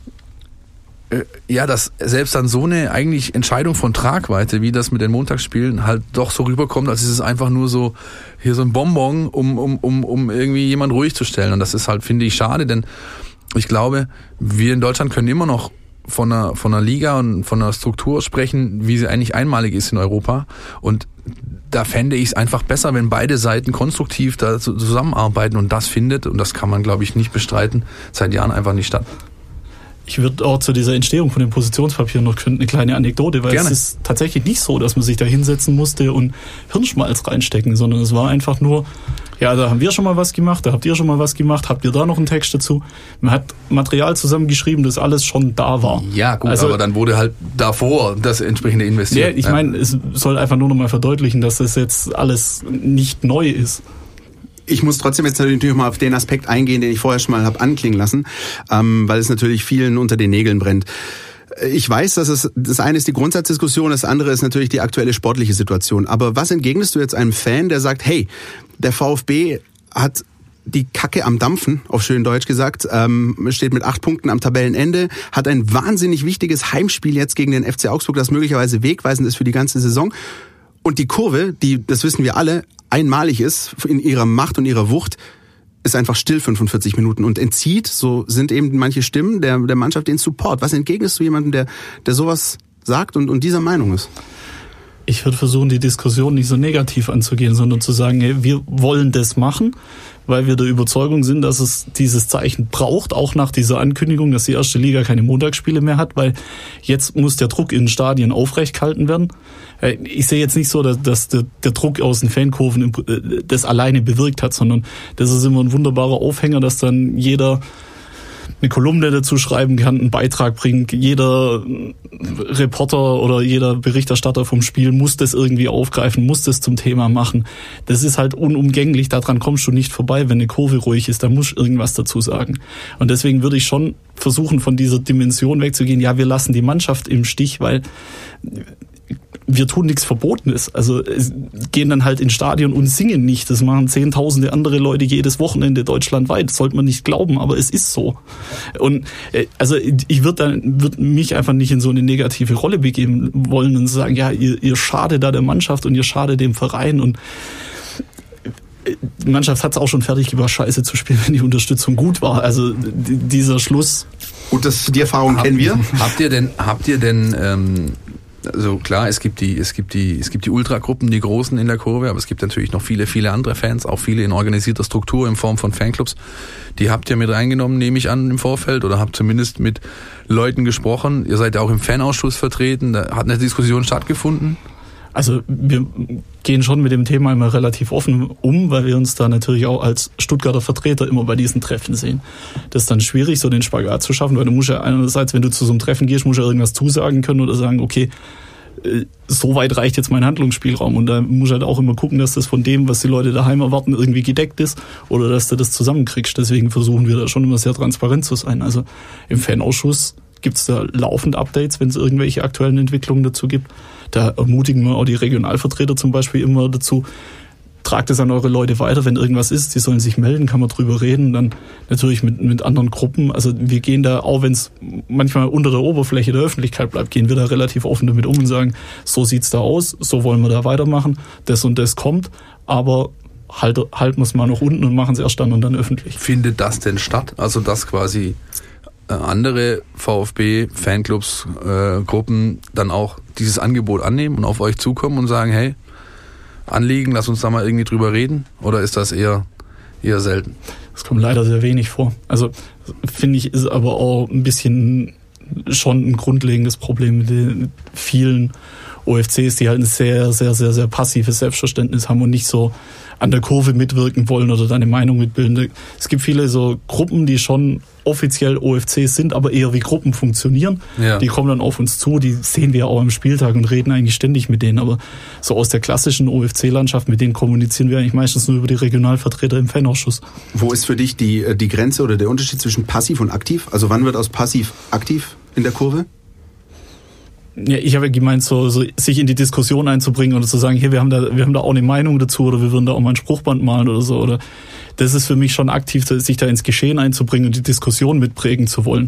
ja, dass selbst dann so eine eigentlich Entscheidung von Tragweite, wie das mit den Montagsspielen, halt doch so rüberkommt, als ist es einfach nur so hier so ein Bonbon, um um um um irgendwie jemand ruhig zu stellen. Und das ist halt, finde ich, schade, denn ich glaube, wir in Deutschland können immer noch von einer von einer Liga und von einer Struktur sprechen, wie sie eigentlich einmalig ist in Europa. Und da fände ich es einfach besser, wenn beide Seiten konstruktiv da zusammenarbeiten und das findet, und das kann man, glaube ich, nicht bestreiten, seit Jahren einfach nicht statt. Ich würde auch zu dieser Entstehung von den Positionspapieren noch eine kleine Anekdote, weil Gerne. Es ist tatsächlich nicht so, dass man sich da hinsetzen musste und Hirnschmalz reinstecken, sondern es war einfach nur, ja, da haben wir schon mal was gemacht, da habt ihr schon mal was gemacht, habt ihr da noch einen Text dazu? Man hat Material zusammengeschrieben, das alles schon da war. Ja, gut, also, aber dann wurde halt davor das entsprechende investiert. Ja, ich ja. meine, es soll einfach nur noch mal verdeutlichen, dass das jetzt alles nicht neu ist. Ich muss trotzdem jetzt natürlich mal auf den Aspekt eingehen, den ich vorher schon mal habe anklingen lassen, ähm, weil es natürlich vielen unter den Nägeln brennt. Ich weiß, dass es das eine ist die Grundsatzdiskussion, das andere ist natürlich die aktuelle sportliche Situation. Aber was entgegnest du jetzt einem Fan, der sagt, hey, der VfB hat die Kacke am Dampfen, auf schön Deutsch gesagt, ähm, steht mit acht Punkten am Tabellenende, hat ein wahnsinnig wichtiges Heimspiel jetzt gegen den F C Augsburg, das möglicherweise wegweisend ist für die ganze Saison. Und die Kurve, die, das wissen wir alle, einmalig ist in ihrer Macht und ihrer Wucht, ist einfach still fünfundvierzig Minuten und entzieht, so sind eben manche Stimmen der, der Mannschaft den Support. Was entgegnest du jemandem, der, der sowas sagt und, und dieser Meinung ist? Ich würde versuchen, die Diskussion nicht so negativ anzugehen, sondern zu sagen, hey, wir wollen das machen, weil wir der Überzeugung sind, dass es dieses Zeichen braucht, auch nach dieser Ankündigung, dass die erste Liga keine Montagsspiele mehr hat, weil jetzt muss der Druck in den Stadien aufrechtgehalten werden. Ich sehe jetzt nicht so, dass der, der Druck aus den Fankurven das alleine bewirkt hat, sondern das ist immer ein wunderbarer Aufhänger, dass dann jeder eine Kolumne dazu schreiben kann, einen Beitrag bringt. Jeder Reporter oder jeder Berichterstatter vom Spiel muss das irgendwie aufgreifen, muss das zum Thema machen. Das ist halt unumgänglich, daran kommst du nicht vorbei, wenn eine Kurve ruhig ist, da musst du irgendwas dazu sagen. Und deswegen würde ich schon versuchen, von dieser Dimension wegzugehen, ja, wir lassen die Mannschaft im Stich, weil wir tun nichts Verbotenes. Also gehen dann halt ins Stadion und singen nicht. Das machen zehntausende andere Leute jedes Wochenende deutschlandweit. Das sollte man nicht glauben, aber es ist so. Und also ich würde dann würd mich einfach nicht in so eine negative Rolle begeben wollen und sagen, ja, ihr, ihr schadet da der Mannschaft und ihr schadet dem Verein. Und die Mannschaft hat es auch schon fertig gebracht, Scheiße zu spielen, wenn die Unterstützung gut war. Also dieser Schluss. Gut, das, die Erfahrung kennen wir. Habt ihr denn, habt ihr denn ähm Also klar, es gibt die, es gibt die, es gibt die Ultragruppen, die Großen in der Kurve, aber es gibt natürlich noch viele, viele andere Fans, auch viele in organisierter Struktur in Form von Fanclubs. Die habt ihr mit reingenommen, nehme ich an, im Vorfeld, oder habt zumindest mit Leuten gesprochen. Ihr seid ja auch im Fanausschuss vertreten. Da hat eine Diskussion stattgefunden. Also wir gehen schon mit dem Thema immer relativ offen um, weil wir uns da natürlich auch als Stuttgarter Vertreter immer bei diesen Treffen sehen. Das ist dann schwierig, so den Spagat zu schaffen, weil du musst ja einerseits, wenn du zu so einem Treffen gehst, musst du ja irgendwas zusagen können oder sagen, okay, so weit reicht jetzt mein Handlungsspielraum. Und da musst du halt auch immer gucken, dass das von dem, was die Leute daheim erwarten, irgendwie gedeckt ist oder dass du das zusammenkriegst. Deswegen versuchen wir da schon immer sehr transparent zu sein. Also im Fanausschuss gibt es da laufend Updates, wenn es irgendwelche aktuellen Entwicklungen dazu gibt. Da ermutigen wir auch die Regionalvertreter zum Beispiel immer dazu, tragt es an eure Leute weiter, wenn irgendwas ist, die sollen sich melden, kann man drüber reden, dann natürlich mit, mit anderen Gruppen. Also wir gehen da, auch wenn es manchmal unter der Oberfläche der Öffentlichkeit bleibt, gehen wir da relativ offen damit um und sagen, so sieht's da aus, so wollen wir da weitermachen, das und das kommt, aber halt, halten wir es mal nach unten und machen es erst dann und dann öffentlich. Findet das denn statt? Also dass quasi andere VfB-Fanclubs, äh, Gruppen dann auch dieses Angebot annehmen und auf euch zukommen und sagen, hey, Anliegen, lass uns da mal irgendwie drüber reden? Oder ist das eher, eher selten? Das kommt leider sehr wenig vor. Also finde ich, ist aber auch ein bisschen schon ein grundlegendes Problem mit den vielen O F Cs, die halt ein sehr, sehr, sehr, sehr passives Selbstverständnis haben und nicht so an der Kurve mitwirken wollen oder deine Meinung mitbilden. Es gibt viele so Gruppen, die schon offiziell O F Cs sind, aber eher wie Gruppen funktionieren. Ja. Die kommen dann auf uns zu, die sehen wir auch am Spieltag und reden eigentlich ständig mit denen. Aber so aus der klassischen O F C-Landschaft, mit denen kommunizieren wir eigentlich meistens nur über die Regionalvertreter im Fanausschuss. Wo ist für dich die, die Grenze oder der Unterschied zwischen passiv und aktiv? Also wann wird aus passiv aktiv in der Kurve? Ja, ich habe gemeint, so, so sich in die Diskussion einzubringen oder zu sagen, hier, wir haben da, wir haben da auch eine Meinung dazu oder wir würden da auch mal ein Spruchband malen oder so. Oder das ist für mich schon aktiv, sich da ins Geschehen einzubringen und die Diskussion mitprägen zu wollen.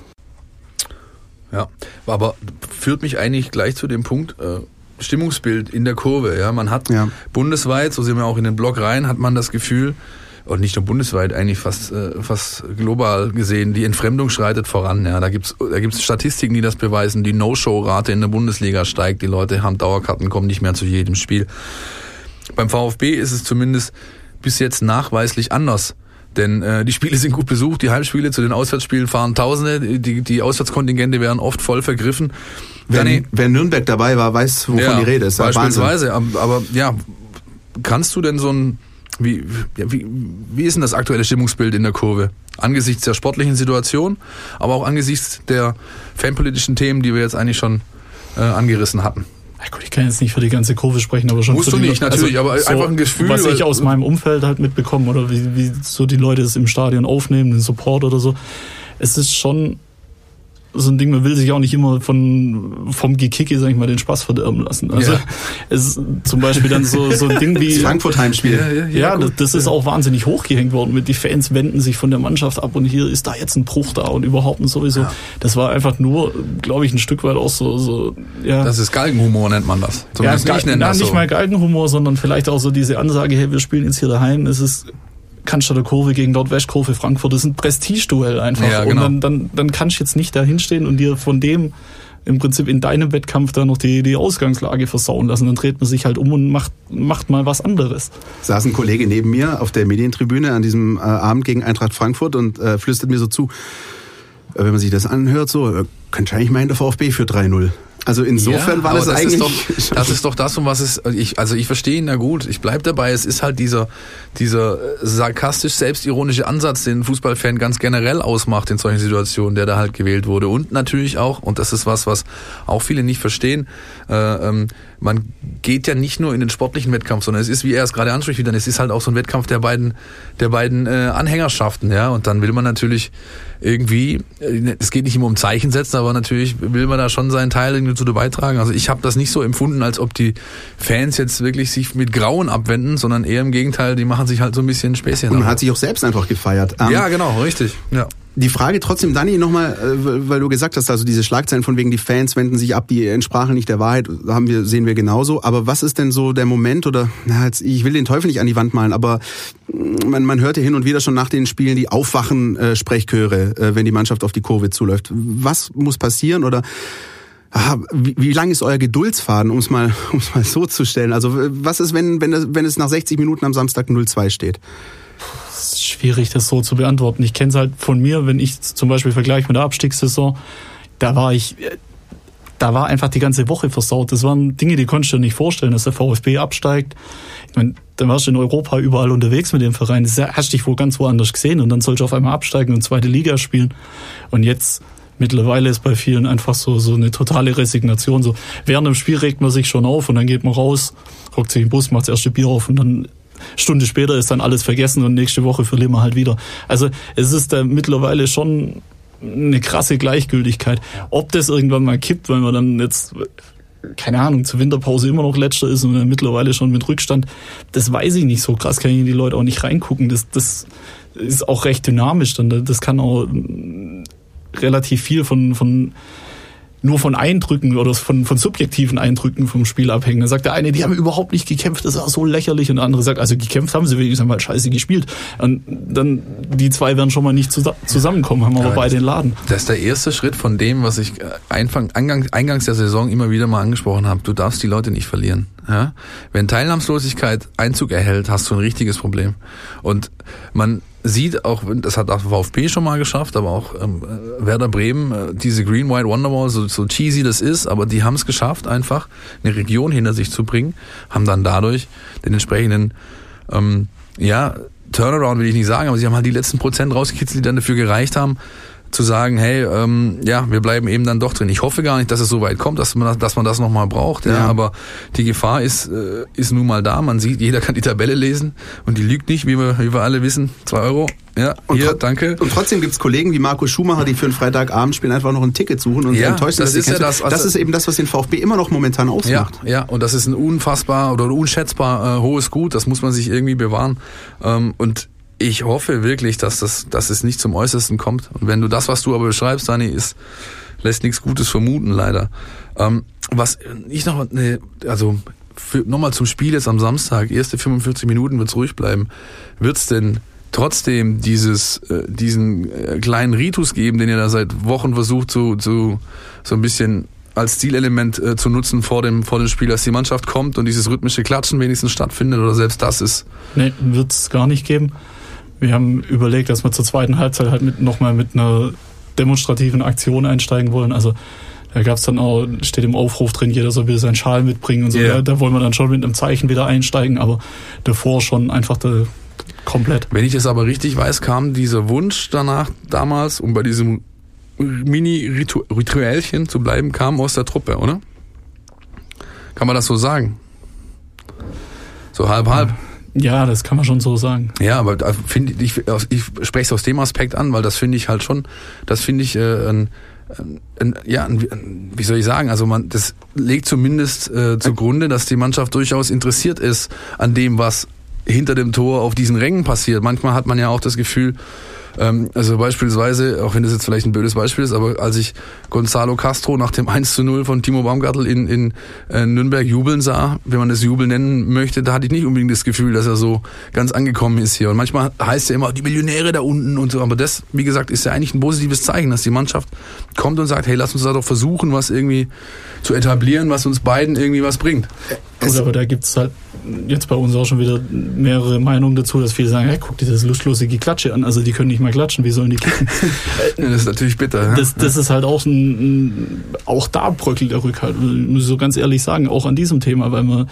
Ja, aber führt mich eigentlich gleich zu dem Punkt, äh, Stimmungsbild in der Kurve. Ja, man hat ja. bundesweit, so sind wir auch in den Blog rein, hat man das Gefühl, und nicht nur bundesweit, eigentlich fast äh, fast global gesehen, die Entfremdung schreitet voran. Ja, da gibt's da gibt's Statistiken, die das beweisen. Die No-Show-Rate in der Bundesliga steigt. Die Leute haben Dauerkarten, kommen nicht mehr zu jedem Spiel. Beim VfB ist es zumindest bis jetzt nachweislich anders. Denn äh, die Spiele sind gut besucht, die Heimspiele, zu den Auswärtsspielen fahren Tausende, die, die Auswärtskontingente werden oft voll vergriffen. Wer, Danny, wer Nürnberg dabei war, weiß, wovon ja, die Rede ist. Beispielsweise, aber, aber ja, kannst du denn so ein, wie, wie, wie ist denn das aktuelle Stimmungsbild in der Kurve? Angesichts der sportlichen Situation, aber auch angesichts der fanpolitischen Themen, die wir jetzt eigentlich schon äh, angerissen hatten. Ja gut, ich kann jetzt nicht für die ganze Kurve sprechen, aber schon Musst für du die, nicht, natürlich, also aber so, einfach ein Gefühl. Was ich aus meinem Umfeld halt mitbekomme oder wie, wie so die Leute es im Stadion aufnehmen, den Support oder so. Es ist schon so ein Ding, man will sich auch nicht immer von vom Gekicke, sag ich mal, den Spaß verderben lassen. Also ja. es ist zum Beispiel dann so, so ein Ding wie... Das Frankfurt-Heimspiel. Ja, ja, ja, ja das, das ist auch wahnsinnig hochgehängt worden. Mit die Fans wenden sich von der Mannschaft ab und hier ist da jetzt ein Bruch da und überhaupt und sowieso. Ja. Das war einfach nur, glaube ich, ein Stück weit auch so... so ja. Das ist Galgenhumor, nennt man das. Zumindest ja, ich nenne das so. Nicht mal Galgenhumor, sondern vielleicht auch so diese Ansage, hey, wir spielen jetzt hier daheim, es ist... Cannstatter Kurve gegen Nordwestkurve Frankfurt, das ist ein Prestigeduell einfach. Ja, genau. Und dann, dann, dann kannst du jetzt nicht da hinstehen und dir von dem im Prinzip in deinem Wettkampf da noch die, die Ausgangslage versauen lassen. Dann dreht man sich halt um und macht, macht mal was anderes. Saß ein Kollege neben mir auf der Medientribüne an diesem äh, Abend gegen Eintracht Frankfurt und äh, flüstert mir so zu, äh, wenn man sich das anhört, so, äh, könnte eigentlich meinen, der VfB für drei null. Also insofern ja, war das, das eigentlich... Ist doch, das ist doch das, um was es... Ich, also ich verstehe ihn, na gut, ich bleib dabei. Es ist halt dieser, dieser sarkastisch selbstironische Ansatz, den ein Fußballfan ganz generell ausmacht in solchen Situationen, der da halt gewählt wurde. Und natürlich auch, und das ist was, was auch viele nicht verstehen, äh, ähm, man geht ja nicht nur in den sportlichen Wettkampf, sondern es ist, wie er es gerade anspricht, wieder, es ist halt auch so ein Wettkampf der beiden, der beiden äh, Anhängerschaften, ja. Und dann will man natürlich irgendwie, es geht nicht immer um Zeichen setzen, aber natürlich will man da schon seinen Teil irgendwie zu beitragen. Also ich habe das nicht so empfunden, als ob die Fans jetzt wirklich sich mit Grauen abwenden, sondern eher im Gegenteil, die machen sich halt so ein bisschen Späßchen. Und man hat sich auch selbst einfach gefeiert. Ähm, ja, genau, richtig. Ja. Die Frage trotzdem, Dani, nochmal, weil du gesagt hast, also diese Schlagzeilen von wegen die Fans wenden sich ab, die entsprachen nicht der Wahrheit, haben wir, sehen wir genauso. Aber was ist denn so der Moment oder, na, jetzt, ich will den Teufel nicht an die Wand malen, aber man, man hört ja hin und wieder schon nach den Spielen die Aufwachen-Sprechchöre, äh, wenn die Mannschaft auf die Kurve zuläuft. Was muss passieren oder ah, wie, wie lang ist euer Geduldsfaden, um es mal, um es mal so zu stellen? Also was ist, wenn, wenn, das, wenn es nach sechzig Minuten am Samstag null zwei steht? Es ist schwierig, das so zu beantworten. Ich kenne es halt von mir, wenn ich zum Beispiel vergleiche mit der Abstiegssaison, da war ich, da war einfach die ganze Woche versaut. Das waren Dinge, die konntest du dir nicht vorstellen, dass der VfB absteigt. Ich meine, dann warst du in Europa überall unterwegs mit dem Verein. Das hast dich wohl ganz woanders gesehen und dann sollst du auf einmal absteigen und zweite Liga spielen. Und jetzt mittlerweile ist bei vielen einfach so, so eine totale Resignation. So während dem Spiel regt man sich schon auf und dann geht man raus, hockt sich im Bus, macht das erste Bier auf und dann Stunde später ist dann alles vergessen und nächste Woche verlieren wir halt wieder. Also es ist da mittlerweile schon eine krasse Gleichgültigkeit. Ob das irgendwann mal kippt, weil man dann jetzt, keine Ahnung, zur Winterpause immer noch Letzter ist und dann mittlerweile schon mit Rückstand, das weiß ich nicht. So krass kann ich in die Leute auch nicht reingucken. Das, das ist auch recht dynamisch. Dann das kann auch relativ viel von, von nur von Eindrücken oder von, von subjektiven Eindrücken vom Spiel abhängen. Dann sagt der eine, die haben überhaupt nicht gekämpft, das war so lächerlich. Und der andere sagt, also gekämpft haben sie wenigstens mal scheiße gespielt. Und dann, die zwei werden schon mal nicht zusammenkommen, haben aber ja, beide den Laden. Das ist der erste Schritt von dem, was ich Einfang, eingangs, eingangs der Saison immer wieder mal angesprochen habe. Du darfst die Leute nicht verlieren. Ja? Wenn Teilnahmslosigkeit Einzug erhält, hast du ein richtiges Problem. Und man sieht auch, das hat auch VfB schon mal geschafft, aber auch ähm, Werder Bremen, äh, diese Green White Wonderwall, so, so cheesy das ist, aber die haben es geschafft, einfach eine Region hinter sich zu bringen, haben dann dadurch den entsprechenden, ähm, ja, Turnaround will ich nicht sagen, aber sie haben halt die letzten Prozent rausgekitzelt, die dann dafür gereicht haben, zu sagen, hey, ähm, ja, wir bleiben eben dann doch drin. Ich hoffe gar nicht, dass es so weit kommt, dass man, dass man das nochmal braucht. Ja, ja. Aber die Gefahr ist, äh, ist nun mal da. Man sieht, jeder kann die Tabelle lesen und die lügt nicht, wie wir, wie wir alle wissen. Zwei Euro. Ja, und hier, tro- danke. Und trotzdem gibt's Kollegen wie Markus Schumacher, die für ein Freitagabendspiel einfach noch ein Ticket suchen und ja, enttäuscht sind. Das ist ja das, also das ist eben das, was den VfB immer noch momentan ausmacht. Ja, ja, und das ist ein unfassbar oder unschätzbar äh, hohes Gut. Das muss man sich irgendwie bewahren. Ähm, und ich hoffe wirklich, dass das, dass es nicht zum Äußersten kommt. Und wenn du das, was du aber beschreibst, Dani, ist, lässt nichts Gutes vermuten, leider. Ähm, was ich noch, ne, also nochmal zum Spiel jetzt am Samstag, erste fünfundvierzig Minuten wird's ruhig bleiben. Wird's denn trotzdem dieses, äh, diesen äh, kleinen Ritus geben, den ihr da seit Wochen versucht, so, so, so ein bisschen als Zielelement äh, zu nutzen vor dem, vor dem Spiel, dass die Mannschaft kommt und dieses rhythmische Klatschen wenigstens stattfindet, oder selbst das ist? Nee, wird's gar nicht geben. Wir haben überlegt, dass wir zur zweiten Halbzeit halt mit, nochmal mit einer demonstrativen Aktion einsteigen wollen. Also da gab es dann auch, steht im Aufruf drin, jeder soll wieder seinen Schal mitbringen und so. Yeah. Da, da wollen wir dann schon mit einem Zeichen wieder einsteigen, aber davor schon einfach der, komplett. Wenn ich es aber richtig weiß, kam dieser Wunsch danach damals, um bei diesem Mini-Rituellchen zu bleiben, kam aus der Truppe, oder? Kann man das so sagen? So halb, halb. Ja, das kann man schon so sagen. Ja, aber da finde ich, ich spreche es aus dem Aspekt an, weil das finde ich halt schon, das finde ich äh, ein, ein, ja, ein, wie soll ich sagen, also man, das legt zumindest äh, zugrunde, dass die Mannschaft durchaus interessiert ist an dem, was hinter dem Tor auf diesen Rängen passiert. Manchmal hat man ja auch das Gefühl, ähm, also beispielsweise, auch wenn das jetzt vielleicht ein blödes Beispiel ist, aber als ich Gonzalo Castro nach dem eins zu null von Timo Baumgartl in, in äh, Nürnberg jubeln sah, wenn man das Jubel nennen möchte, da hatte ich nicht unbedingt das Gefühl, dass er so ganz angekommen ist hier. Und manchmal heißt ja immer, die Millionäre da unten und so, aber das, wie gesagt, ist ja eigentlich ein positives Zeichen, dass die Mannschaft kommt und sagt, hey, lass uns da doch versuchen, was irgendwie zu etablieren, was uns beiden irgendwie was bringt. Gut, aber da gibt's halt jetzt bei uns auch schon wieder mehrere Meinungen dazu, dass viele sagen, hey, guck dir das lustlose Geklatsche an, also die können nicht mal klatschen, wie sollen die kicken? Ja, das ist natürlich bitter. Ja? Das, das ist halt auch ein, ein, auch da bröckelt der Rückhalt, muss ich so ganz ehrlich sagen, auch an diesem Thema, weil man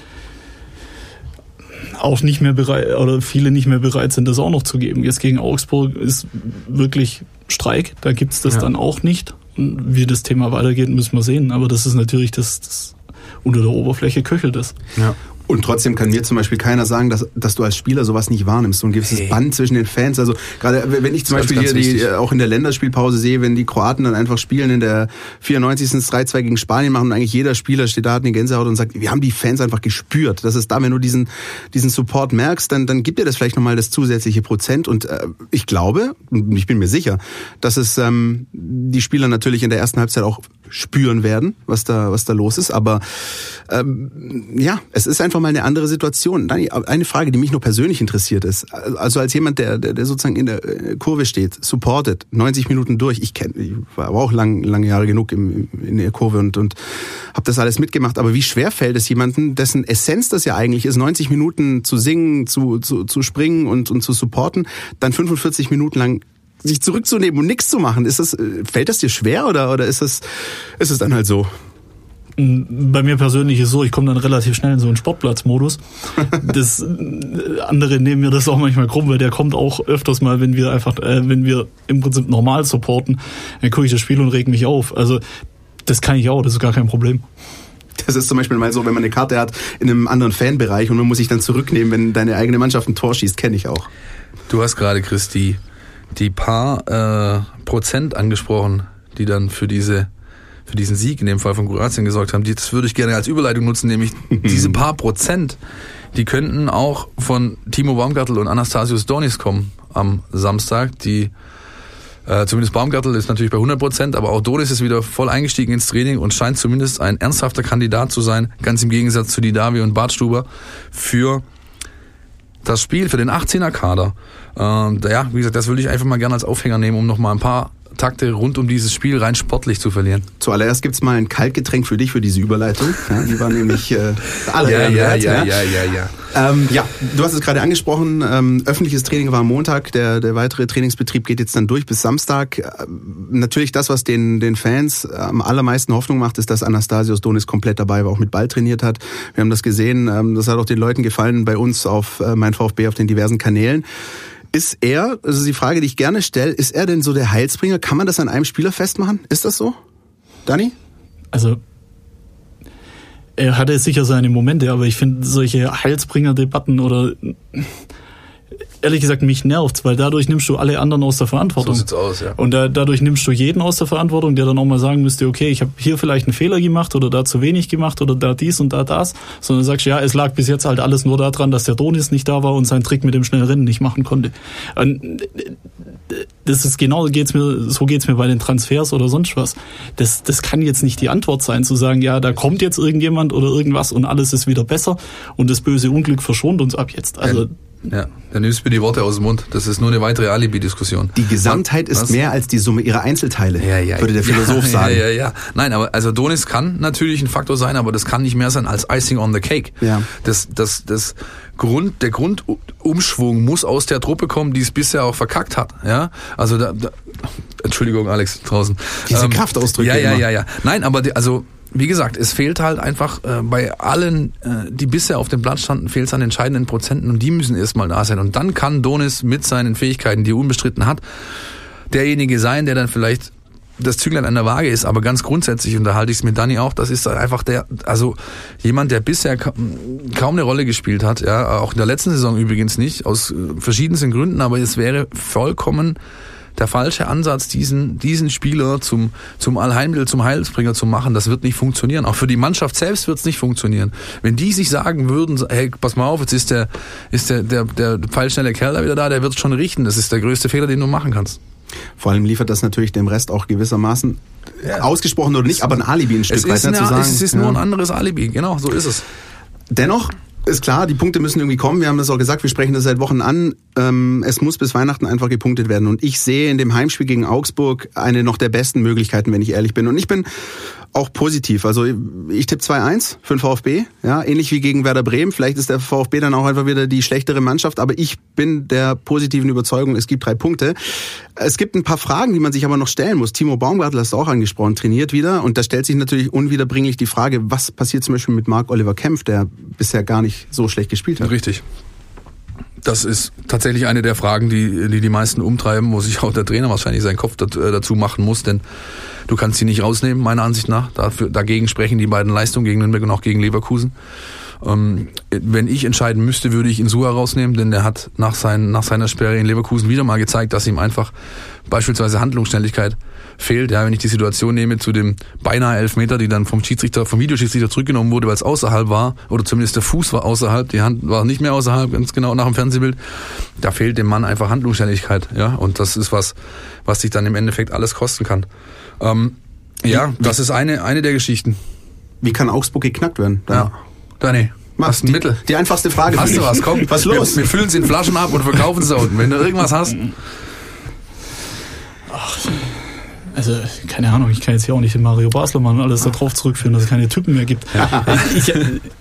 auch nicht mehr bereit, oder viele nicht mehr bereit sind, das auch noch zu geben. Jetzt gegen Augsburg ist wirklich Streik, da gibt's das ja. dann auch nicht. Und wie das Thema weitergeht, müssen wir sehen, aber das ist natürlich das, das unter der Oberfläche köchelt es. Ja. Und trotzdem kann mir zum Beispiel keiner sagen, dass, dass du als Spieler sowas nicht wahrnimmst. So ein gewisses hey. Band zwischen den Fans. Also gerade wenn ich zum Beispiel hier die, auch in der Länderspielpause sehe, wenn die Kroaten dann einfach spielen in der vierundneunzigsten drei zwei gegen Spanien machen und eigentlich jeder Spieler steht da, hat eine Gänsehaut und sagt, wir haben die Fans einfach gespürt. Das ist da, wenn du diesen, diesen Support merkst, dann, dann gibt dir das vielleicht nochmal das zusätzliche Prozent. Und äh, ich glaube, ich bin mir sicher, dass es ähm, die Spieler natürlich in der ersten Halbzeit auch spüren werden, was da, was da los ist. Aber ähm, ja, es ist einfach mal eine andere Situation. Eine Frage, die mich nur persönlich interessiert ist. Also als jemand, der, der sozusagen in der Kurve steht, supportet, neunzig Minuten durch. Ich kenne, ich war auch lang, lange Jahre genug im, in der Kurve und, und habe das alles mitgemacht. Aber wie schwer fällt es jemandem, dessen Essenz das ja eigentlich ist, neunzig Minuten zu singen, zu, zu, zu springen und, und zu supporten, dann fünfundvierzig Minuten lang sich zurückzunehmen und nichts zu machen? Ist das, fällt das dir schwer oder, oder ist es, ist es dann halt so? Bei mir persönlich ist es so, ich komme dann relativ schnell in so einen Sportplatzmodus. Das, andere nehmen mir das auch manchmal krumm, weil der kommt auch öfters mal, wenn wir einfach, äh, wenn wir im Prinzip normal supporten, dann gucke ich das Spiel und reg mich auf. Also das kann ich auch, das ist gar kein Problem. Das ist zum Beispiel mal so, wenn man eine Karte hat in einem anderen Fanbereich und man muss sich dann zurücknehmen, wenn deine eigene Mannschaft ein Tor schießt, kenne ich auch. Du hast gerade, Christi, die paar äh, Prozent angesprochen, die dann für diese für diesen Sieg in dem Fall von Kroatien gesorgt haben. Das würde ich gerne als Überleitung nutzen, nämlich diese paar Prozent, die könnten auch von Timo Baumgartl und Anastasios Donis kommen am Samstag. Die äh, zumindest Baumgartl ist natürlich bei hundert Prozent, aber auch Donis ist wieder voll eingestiegen ins Training und scheint zumindest ein ernsthafter Kandidat zu sein, ganz im Gegensatz zu Didavi und Bartstuber, für das Spiel, für den achtzehner-Kader. Ähm, ja, wie gesagt, das würde ich einfach mal gerne als Aufhänger nehmen, um nochmal ein paar Takte rund um dieses Spiel rein sportlich zu verlieren. Zuallererst gibt's mal ein Kaltgetränk für dich für diese Überleitung. Ja, die war nämlich äh, alle ja, ja, wert, ja, ja, ja, ja, ja. Ähm, ja, du hast es gerade angesprochen. Ähm, öffentliches Training war am Montag. Der, der weitere Trainingsbetrieb geht jetzt dann durch bis Samstag. Ähm, natürlich das, was den, den Fans am allermeisten Hoffnung macht, ist, dass Anastasios Donis komplett dabei war, auch mit Ball trainiert hat. Wir haben das gesehen. Ähm, das hat auch den Leuten gefallen bei uns auf äh, mein VfB auf den diversen Kanälen. Ist er, also die Frage, die ich gerne stelle, ist er denn so der Heilsbringer? Kann man das an einem Spieler festmachen? Ist das so? Dani? Also, er hatte sicher seine Momente, aber ich finde solche Heilsbringer-Debatten oder ehrlich gesagt, mich nervt's, weil dadurch nimmst du alle anderen aus der Verantwortung. So sieht's aus, ja. Und da, dadurch nimmst du jeden aus der Verantwortung, der dann auch mal sagen müsste, okay, ich habe hier vielleicht einen Fehler gemacht oder da zu wenig gemacht oder da dies und da das, sondern sagst, ja, es lag bis jetzt halt alles nur daran, dass der Donis nicht da war und seinen Trick mit dem schnellen Rennen nicht machen konnte. Und das ist genau, geht's mir, so geht's mir bei den Transfers oder sonst was. Das, das kann jetzt nicht die Antwort sein, zu sagen, ja, da kommt jetzt irgendjemand oder irgendwas und alles ist wieder besser und das böse Unglück verschont uns ab jetzt. Also, ja, dann nimmst du mir die Worte aus dem Mund. Das ist nur eine weitere Alibi-Diskussion. Die Gesamtheit Was? ist mehr als die Summe ihrer Einzelteile, ja, ja, würde der Philosoph ja, sagen. Ja, ja, ja. Nein, aber also Donis kann natürlich ein Faktor sein, aber das kann nicht mehr sein als Icing on the Cake. Ja. Das, das, das Grund, der Grundumschwung muss aus der Truppe kommen, die es bisher auch verkackt hat. Ja, also da, da Entschuldigung, Alex, draußen. Diese ähm, Kraftausdrücke. Ja, ja, immer. ja, ja. Nein, aber die, also wie gesagt, es fehlt halt einfach äh, bei allen, äh, die bisher auf dem Blatt standen, fehlt es an entscheidenden Prozenten und die müssen erstmal da sein. Und dann kann Donis mit seinen Fähigkeiten, die er unbestritten hat, derjenige sein, der dann vielleicht das Zünglein an der Waage ist, aber ganz grundsätzlich, und da halte ich es mit Dani auch, das ist einfach der, also jemand, der bisher ka- kaum eine Rolle gespielt hat, ja, auch in der letzten Saison übrigens nicht, aus verschiedensten Gründen, aber es wäre vollkommen der falsche Ansatz, diesen, diesen Spieler zum, zum Allheilmittel, zum Heilsbringer zu machen. Das wird nicht funktionieren. Auch für die Mannschaft selbst wird es nicht funktionieren. Wenn die sich sagen würden, hey, pass mal auf, jetzt ist der, ist der, der, der pfeilschnelle Kerl da wieder da, der wird es schon richten. Das ist der größte Fehler, den du machen kannst. Vor allem liefert das natürlich dem Rest auch gewissermaßen, ja, ausgesprochen oder nicht, aber ein Alibi ein Stück es weit, ist ne, eine, zu sagen. Es ist ja. nur ein anderes Alibi, genau, so ist es. Dennoch ist klar, die Punkte müssen irgendwie kommen. Wir haben das auch gesagt, wir sprechen das seit Wochen an. Ähm, es muss bis Weihnachten einfach gepunktet werden. Und ich sehe in dem Heimspiel gegen Augsburg eine noch der besten Möglichkeiten, wenn ich ehrlich bin. Und ich bin auch positiv. Also ich tippe zwei eins für den VfB. Ja, ähnlich wie gegen Werder Bremen. Vielleicht ist der VfB dann auch einfach wieder die schlechtere Mannschaft. Aber ich bin der positiven Überzeugung, es gibt drei Punkte. Es gibt ein paar Fragen, die man sich aber noch stellen muss. Timo Baumgartl hast du auch angesprochen, trainiert wieder. Und da stellt sich natürlich unwiederbringlich die Frage, was passiert zum Beispiel mit Marc-Oliver Kempf, der bisher gar nicht so schlecht gespielt hat. Richtig. Das ist tatsächlich eine der Fragen, die die, die meisten umtreiben, wo sich auch der Trainer wahrscheinlich seinen Kopf dazu machen muss, denn du kannst sie nicht rausnehmen, meiner Ansicht nach. Dafür, dagegen sprechen die beiden Leistungen gegen Nürnberg und auch gegen Leverkusen. Ähm, wenn ich entscheiden müsste, würde ich Insua rausnehmen, denn der hat nach, sein, nach seiner Sperre in Leverkusen wieder mal gezeigt, dass ihm einfach beispielsweise Handlungsschnelligkeit fehlt. Ja, wenn ich die Situation nehme zu dem beinahe Elfmeter, die dann vom Schiedsrichter, vom Videoschiedsrichter zurückgenommen wurde, weil es außerhalb war, oder zumindest der Fuß war außerhalb, die Hand war nicht mehr außerhalb, ganz genau nach dem Fernsehbild, da fehlt dem Mann einfach Handlungsschnelligkeit. Ja, und das ist was, was sich dann im Endeffekt alles kosten kann. Ähm, ja, das ist eine, eine der Geschichten. Wie kann Augsburg geknackt werden? Da. Ja. Dani, hast du ein die, Mittel? Die einfachste Frage. Hast du was? Komm, was los? Wir, wir füllen sie in Flaschen ab und verkaufen sie unten. Wenn du irgendwas hast. Ach, also, keine Ahnung, ich kann jetzt hier auch nicht den Mario Baslermann und alles darauf zurückführen, dass es keine Typen mehr gibt. ich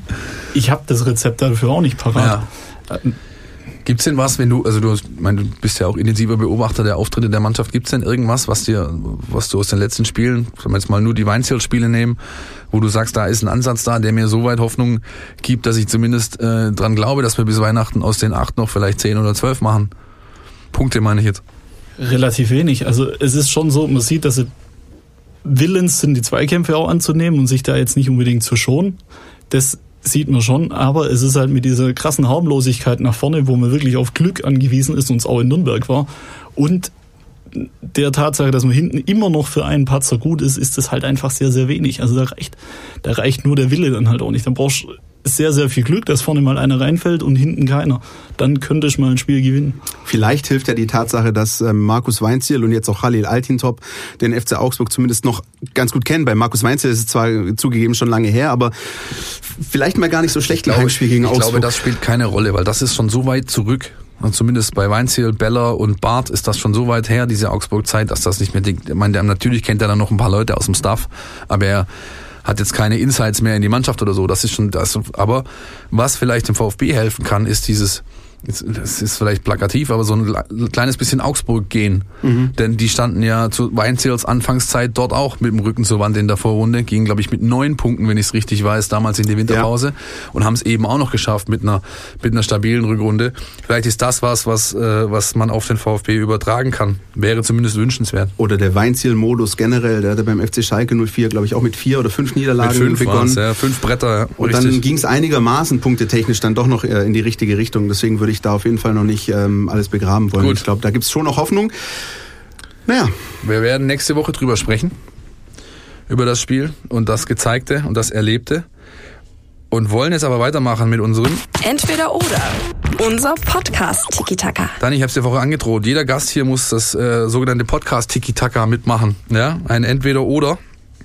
ich habe das Rezept dafür auch nicht parat. Ja. Gibt's denn was, wenn du, also du, ich meine, du bist ja auch intensiver Beobachter der Auftritte der Mannschaft, gibt's denn irgendwas, was dir, was du aus den letzten Spielen, wenn wir jetzt mal nur die Weinziel-Spiele nehmen, wo du sagst, da ist ein Ansatz da, der mir so weit Hoffnung gibt, dass ich zumindest äh, dran glaube, dass wir bis Weihnachten aus den acht noch vielleicht zehn oder zwölf machen? Punkte meine ich jetzt. Relativ wenig. Also es ist schon so, man sieht, dass sie willens sind, die Zweikämpfe auch anzunehmen und sich da jetzt nicht unbedingt zu schonen. Das sieht man schon, aber es ist halt mit dieser krassen Harmlosigkeit nach vorne, wo man wirklich auf Glück angewiesen ist und es auch in Nürnberg war. Und der Tatsache, dass man hinten immer noch für einen Patzer gut ist, ist das halt einfach sehr, sehr wenig. Also da reicht, da reicht nur der Wille dann halt auch nicht. Dann brauchst du sehr, sehr viel Glück, dass vorne mal einer reinfällt und hinten keiner. Dann könnte ich mal ein Spiel gewinnen. Vielleicht hilft ja die Tatsache, dass ähm, Markus Weinzierl und jetzt auch Halil Altintop den F C Augsburg zumindest noch ganz gut kennen. Bei Markus Weinzierl ist es zwar zugegeben schon lange her, aber vielleicht mal gar nicht so schlecht im Heimspiel gegen ich Augsburg. Ich glaube, das spielt keine Rolle, weil das ist schon so weit zurück. Und zumindest bei Weinzierl, Beller und Barth ist das schon so weit her, diese Augsburg-Zeit, dass das nicht mehr... Ich meine, natürlich kennt er dann noch ein paar Leute aus dem Staff, aber er hat jetzt keine Insights mehr in die Mannschaft oder so. Das ist schon das. Aber was vielleicht dem VfB helfen kann, ist dieses, das ist vielleicht plakativ, aber so ein kleines bisschen Augsburg gehen. Mhm. Denn die standen ja zu Weinzierls Anfangszeit dort auch mit dem Rücken zur Wand in der Vorrunde, gingen, glaube ich, mit neun Punkten, wenn ich es richtig weiß, damals in die Winterpause, ja, und haben es eben auch noch geschafft mit einer mit einer stabilen Rückrunde. Vielleicht ist das was, was äh, was man auf den VfB übertragen kann. Wäre zumindest wünschenswert. Oder der Weinziel-Modus generell, der hatte beim F C Schalke null vier, glaube ich, auch mit vier oder fünf Niederlagen mit fünf begonnen. Ja, fünf Bretter. Ja, und richtig. Dann ging es einigermaßen punktetechnisch dann doch noch in die richtige Richtung. Deswegen würde ich da auf jeden Fall noch nicht ähm, alles begraben wollen. Gut. Ich glaube, da gibt es schon noch Hoffnung. Naja. Wir werden nächste Woche drüber sprechen. Über das Spiel und das Gezeigte und das Erlebte. Und wollen jetzt aber weitermachen mit unserem Entweder oder. Unser Podcast Tiki-Taka. Dani, ich habe es dir vorher angedroht. Jeder Gast hier muss das äh, sogenannte Podcast Tiki-Taka mitmachen. Ja, ein Entweder oder.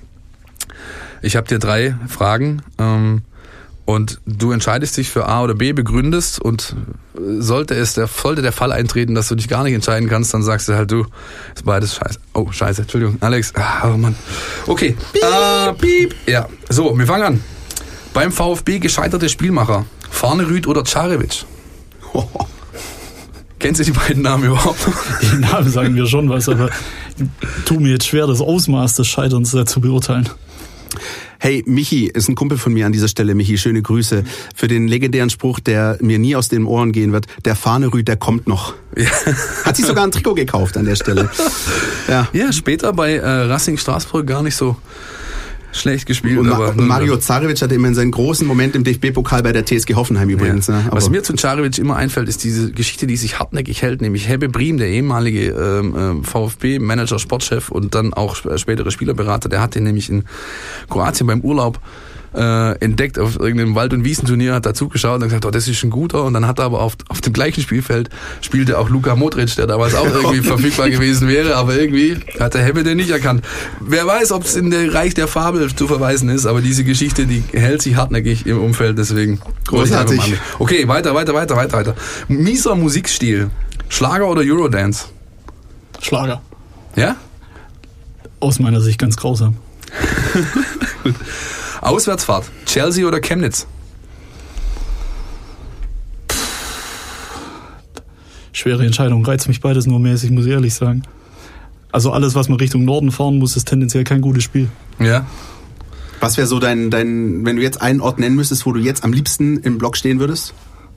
Ich habe dir drei Fragen. Ähm, Und du entscheidest dich für A oder B, begründest, und sollte es der, sollte der Fall eintreten, dass du dich gar nicht entscheiden kannst, dann sagst du halt, du, ist beides scheiße. Oh, scheiße, Entschuldigung, Alex. Oh Mann. Okay. Piep. Äh, piep. Ja, so, wir fangen an. Beim VfB gescheiterte Spielmacher. Farnerüth oder Čarević? Oh. Kennst du die beiden Namen überhaupt noch? Die Namen sagen mir schon was, aber tu mir jetzt schwer, das Ausmaß des Scheiterns äh, zu beurteilen. Hey, Michi ist ein Kumpel von mir an dieser Stelle. Michi, schöne Grüße für den legendären Spruch, der mir nie aus den Ohren gehen wird. Der Farnerüth, der kommt noch. Ja. Hat sich sogar ein Trikot gekauft an der Stelle. Ja, ja später bei äh, Racing Straßburg gar nicht so schlecht gespielt. Und, aber und Mario Čarević hatte immer seinen großen Moment im D F B-Pokal bei der T S G Hoffenheim übrigens. Ja. Ne? Aber was mir zu Čarević immer einfällt, ist diese Geschichte, die sich hartnäckig hält, nämlich Hebbe Briem, der ehemalige ähm, VfB-Manager, Sportchef und dann auch spätere Spielerberater, der hat den nämlich in Kroatien beim Urlaub äh, entdeckt auf irgendeinem Wald- und Wiesenturnier, hat da zugeschaut und gesagt, oh, das ist ein guter. Und dann hat er aber auf, auf dem gleichen Spielfeld spielte auch Luka Modric, der damals auch irgendwie verfügbar gewesen wäre, aber irgendwie hat der Hebbe den nicht erkannt. Wer weiß, ob es in der Reich der Fabel zu verweisen ist, aber diese Geschichte, die hält sich hartnäckig im Umfeld, deswegen großartig. Okay, weiter, weiter, weiter, weiter, weiter. Mieser Musikstil, Schlager oder Eurodance? Schlager. Ja? Aus meiner Sicht ganz grausam. Gut. Auswärtsfahrt, Chelsea oder Chemnitz? Schwere Entscheidung, reizt mich beides nur mäßig, muss ich ehrlich sagen. Also alles, was man Richtung Norden fahren muss, ist tendenziell kein gutes Spiel. Ja. Was wäre so dein, dein, wenn du jetzt einen Ort nennen müsstest, wo du jetzt am liebsten im Block stehen würdest?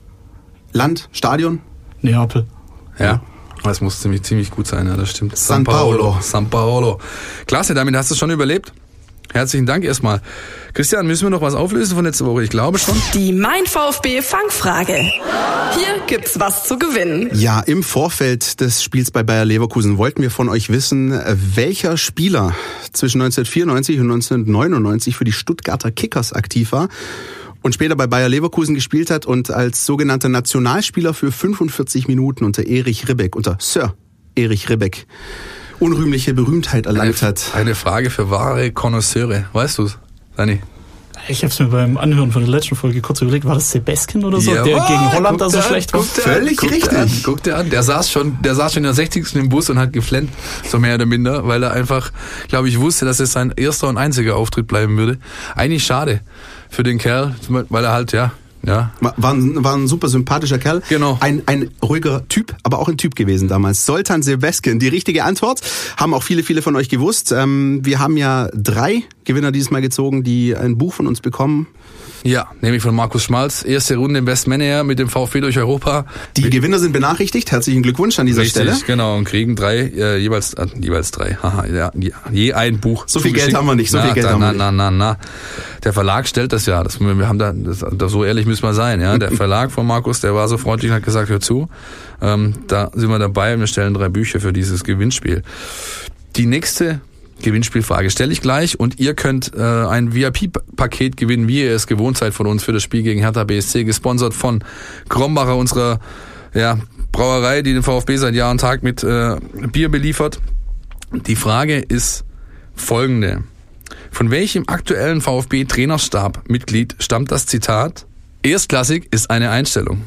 Land, Stadion? Neapel. Ja. Das muss ziemlich, ziemlich gut sein, ja, das stimmt. San Paolo. San Paolo. Klasse, damit hast du es schon überlebt. Herzlichen Dank erstmal. Christian, müssen wir noch was auflösen von letzter Woche? Ich glaube schon. Die Mein VfB Fangfrage. Hier gibt's was zu gewinnen. Ja, im Vorfeld des Spiels bei Bayer Leverkusen wollten wir von euch wissen, welcher Spieler zwischen neunzehnhundertvierundneunzig und neunzehnhundertneunundneunzig für die Stuttgarter Kickers aktiv war und später bei Bayer Leverkusen gespielt hat und als sogenannter Nationalspieler für fünfundvierzig Minuten unter Erich Ribbeck, unter Sir Erich Ribbeck, unrühmliche Berühmtheit erlangt eine, hat. Eine Frage für wahre Konnoisseure. Weißt du's, Dani? Ich habe es mir beim Anhören von der letzten Folge kurz überlegt, war das Sebeskin oder so, ja, der gegen Holland da so an, schlecht war? Völlig guck richtig. An, guck dir an, der saß schon, der saß schon in der sechzigsten im Bus und hat geflennt, so mehr oder minder, weil er einfach, glaube ich, wusste, dass es sein erster und einziger Auftritt bleiben würde. Eigentlich schade für den Kerl, weil er halt, ja, Ja. War ein, war ein super sympathischer Kerl. Genau. Ein, ein ruhiger Typ, aber auch ein Typ gewesen damals. Zoltan Sebeskin. Die richtige Antwort haben auch viele, viele von euch gewusst. Ähm, wir haben ja drei Gewinner dieses Mal gezogen, die ein Buch von uns bekommen. Ja, nämlich von Markus Schmalz. Erste Runde im Best Manager mit dem VfB durch Europa. Die mit Gewinner sind benachrichtigt. Herzlichen Glückwunsch an dieser Richtig, Stelle. Genau, und kriegen drei, äh, jeweils, äh, jeweils drei. Haha, ja, je ein Buch. So viel Geld haben wir nicht, so na, viel Geld da, haben wir na, na, na, na. Der Verlag stellt das ja. Das, wir haben da, das, das, so ehrlich müssen wir sein, ja. Der Verlag von Markus, der war so freundlich und hat gesagt, hör zu, ähm, da sind wir dabei und wir stellen drei Bücher für dieses Gewinnspiel. Die nächste Gewinnspielfrage stelle ich gleich und ihr könnt äh, ein V I P-Paket gewinnen, wie ihr es gewohnt seid von uns für das Spiel gegen Hertha B S C, gesponsert von Krombacher, unserer ja, Brauerei, die den VfB seit Jahr und Tag mit äh, Bier beliefert. Die Frage ist folgende. Von welchem aktuellen VfB-Trainerstab-Mitglied stammt das Zitat: Erstklassig ist eine Einstellung?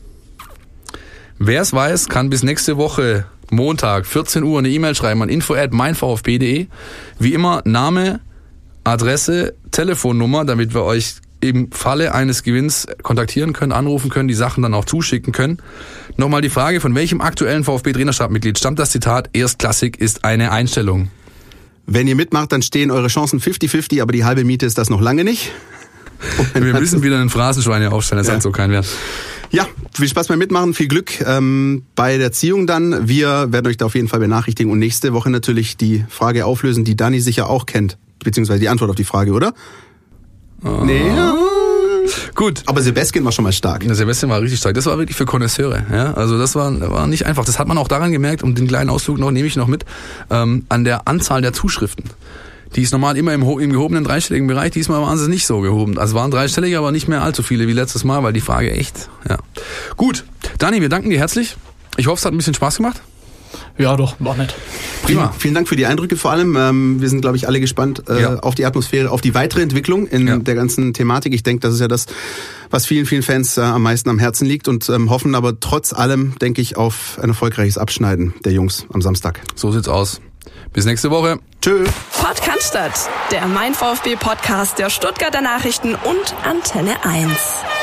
Wer es weiß, kann bis nächste Woche Montag, vierzehn Uhr, eine E-Mail schreiben an info at meinvfb punkt de. Wie immer Name, Adresse, Telefonnummer, damit wir euch im Falle eines Gewinns kontaktieren können, anrufen können, die Sachen dann auch zuschicken können. Nochmal die Frage, von welchem aktuellen VfB-Trainerstabmitglied stammt das Zitat: Erstklassig ist eine Einstellung? Wenn ihr mitmacht, dann stehen eure Chancen fifty fifty, aber die halbe Miete ist das noch lange nicht. Wir müssen wieder einen Phrasenschwein hier aufstellen, das ja. Hat so keinen Wert. Ja, viel Spaß beim Mitmachen, viel Glück ähm, bei der Ziehung dann. Wir werden euch da auf jeden Fall benachrichtigen und nächste Woche natürlich die Frage auflösen, die Dani sicher auch kennt, beziehungsweise die Antwort auf die Frage, oder? Oh. Nee. Gut. Aber Sebeskin war schon mal stark. Ja, Sebeskin war richtig stark. Das war wirklich für Konnoisseure. Ja? Also das war, war nicht einfach. Das hat man auch daran gemerkt, und den kleinen Ausflug noch nehme ich noch mit, ähm, an der Anzahl der Zuschriften. Die ist normal immer im, im gehobenen dreistelligen Bereich, diesmal waren sie nicht so gehoben. Also waren dreistellig, aber nicht mehr allzu viele wie letztes Mal, weil die Frage echt, ja. Gut, Dani, wir danken dir herzlich. Ich hoffe, es hat ein bisschen Spaß gemacht. Ja, doch, war nett. Prima. Vielen, vielen Dank für die Eindrücke vor allem. Ähm, wir sind, glaube ich, alle gespannt äh, ja. auf die Atmosphäre, auf die weitere Entwicklung in ja. der ganzen Thematik. Ich denke, das ist ja das, was vielen, vielen Fans äh, am meisten am Herzen liegt, und ähm, hoffen aber trotz allem, denke ich, auf ein erfolgreiches Abschneiden der Jungs am Samstag. So sieht's aus. Bis nächste Woche. Tschö. Podcast, der Mein VfB Podcast der Stuttgarter Nachrichten und Antenne eins.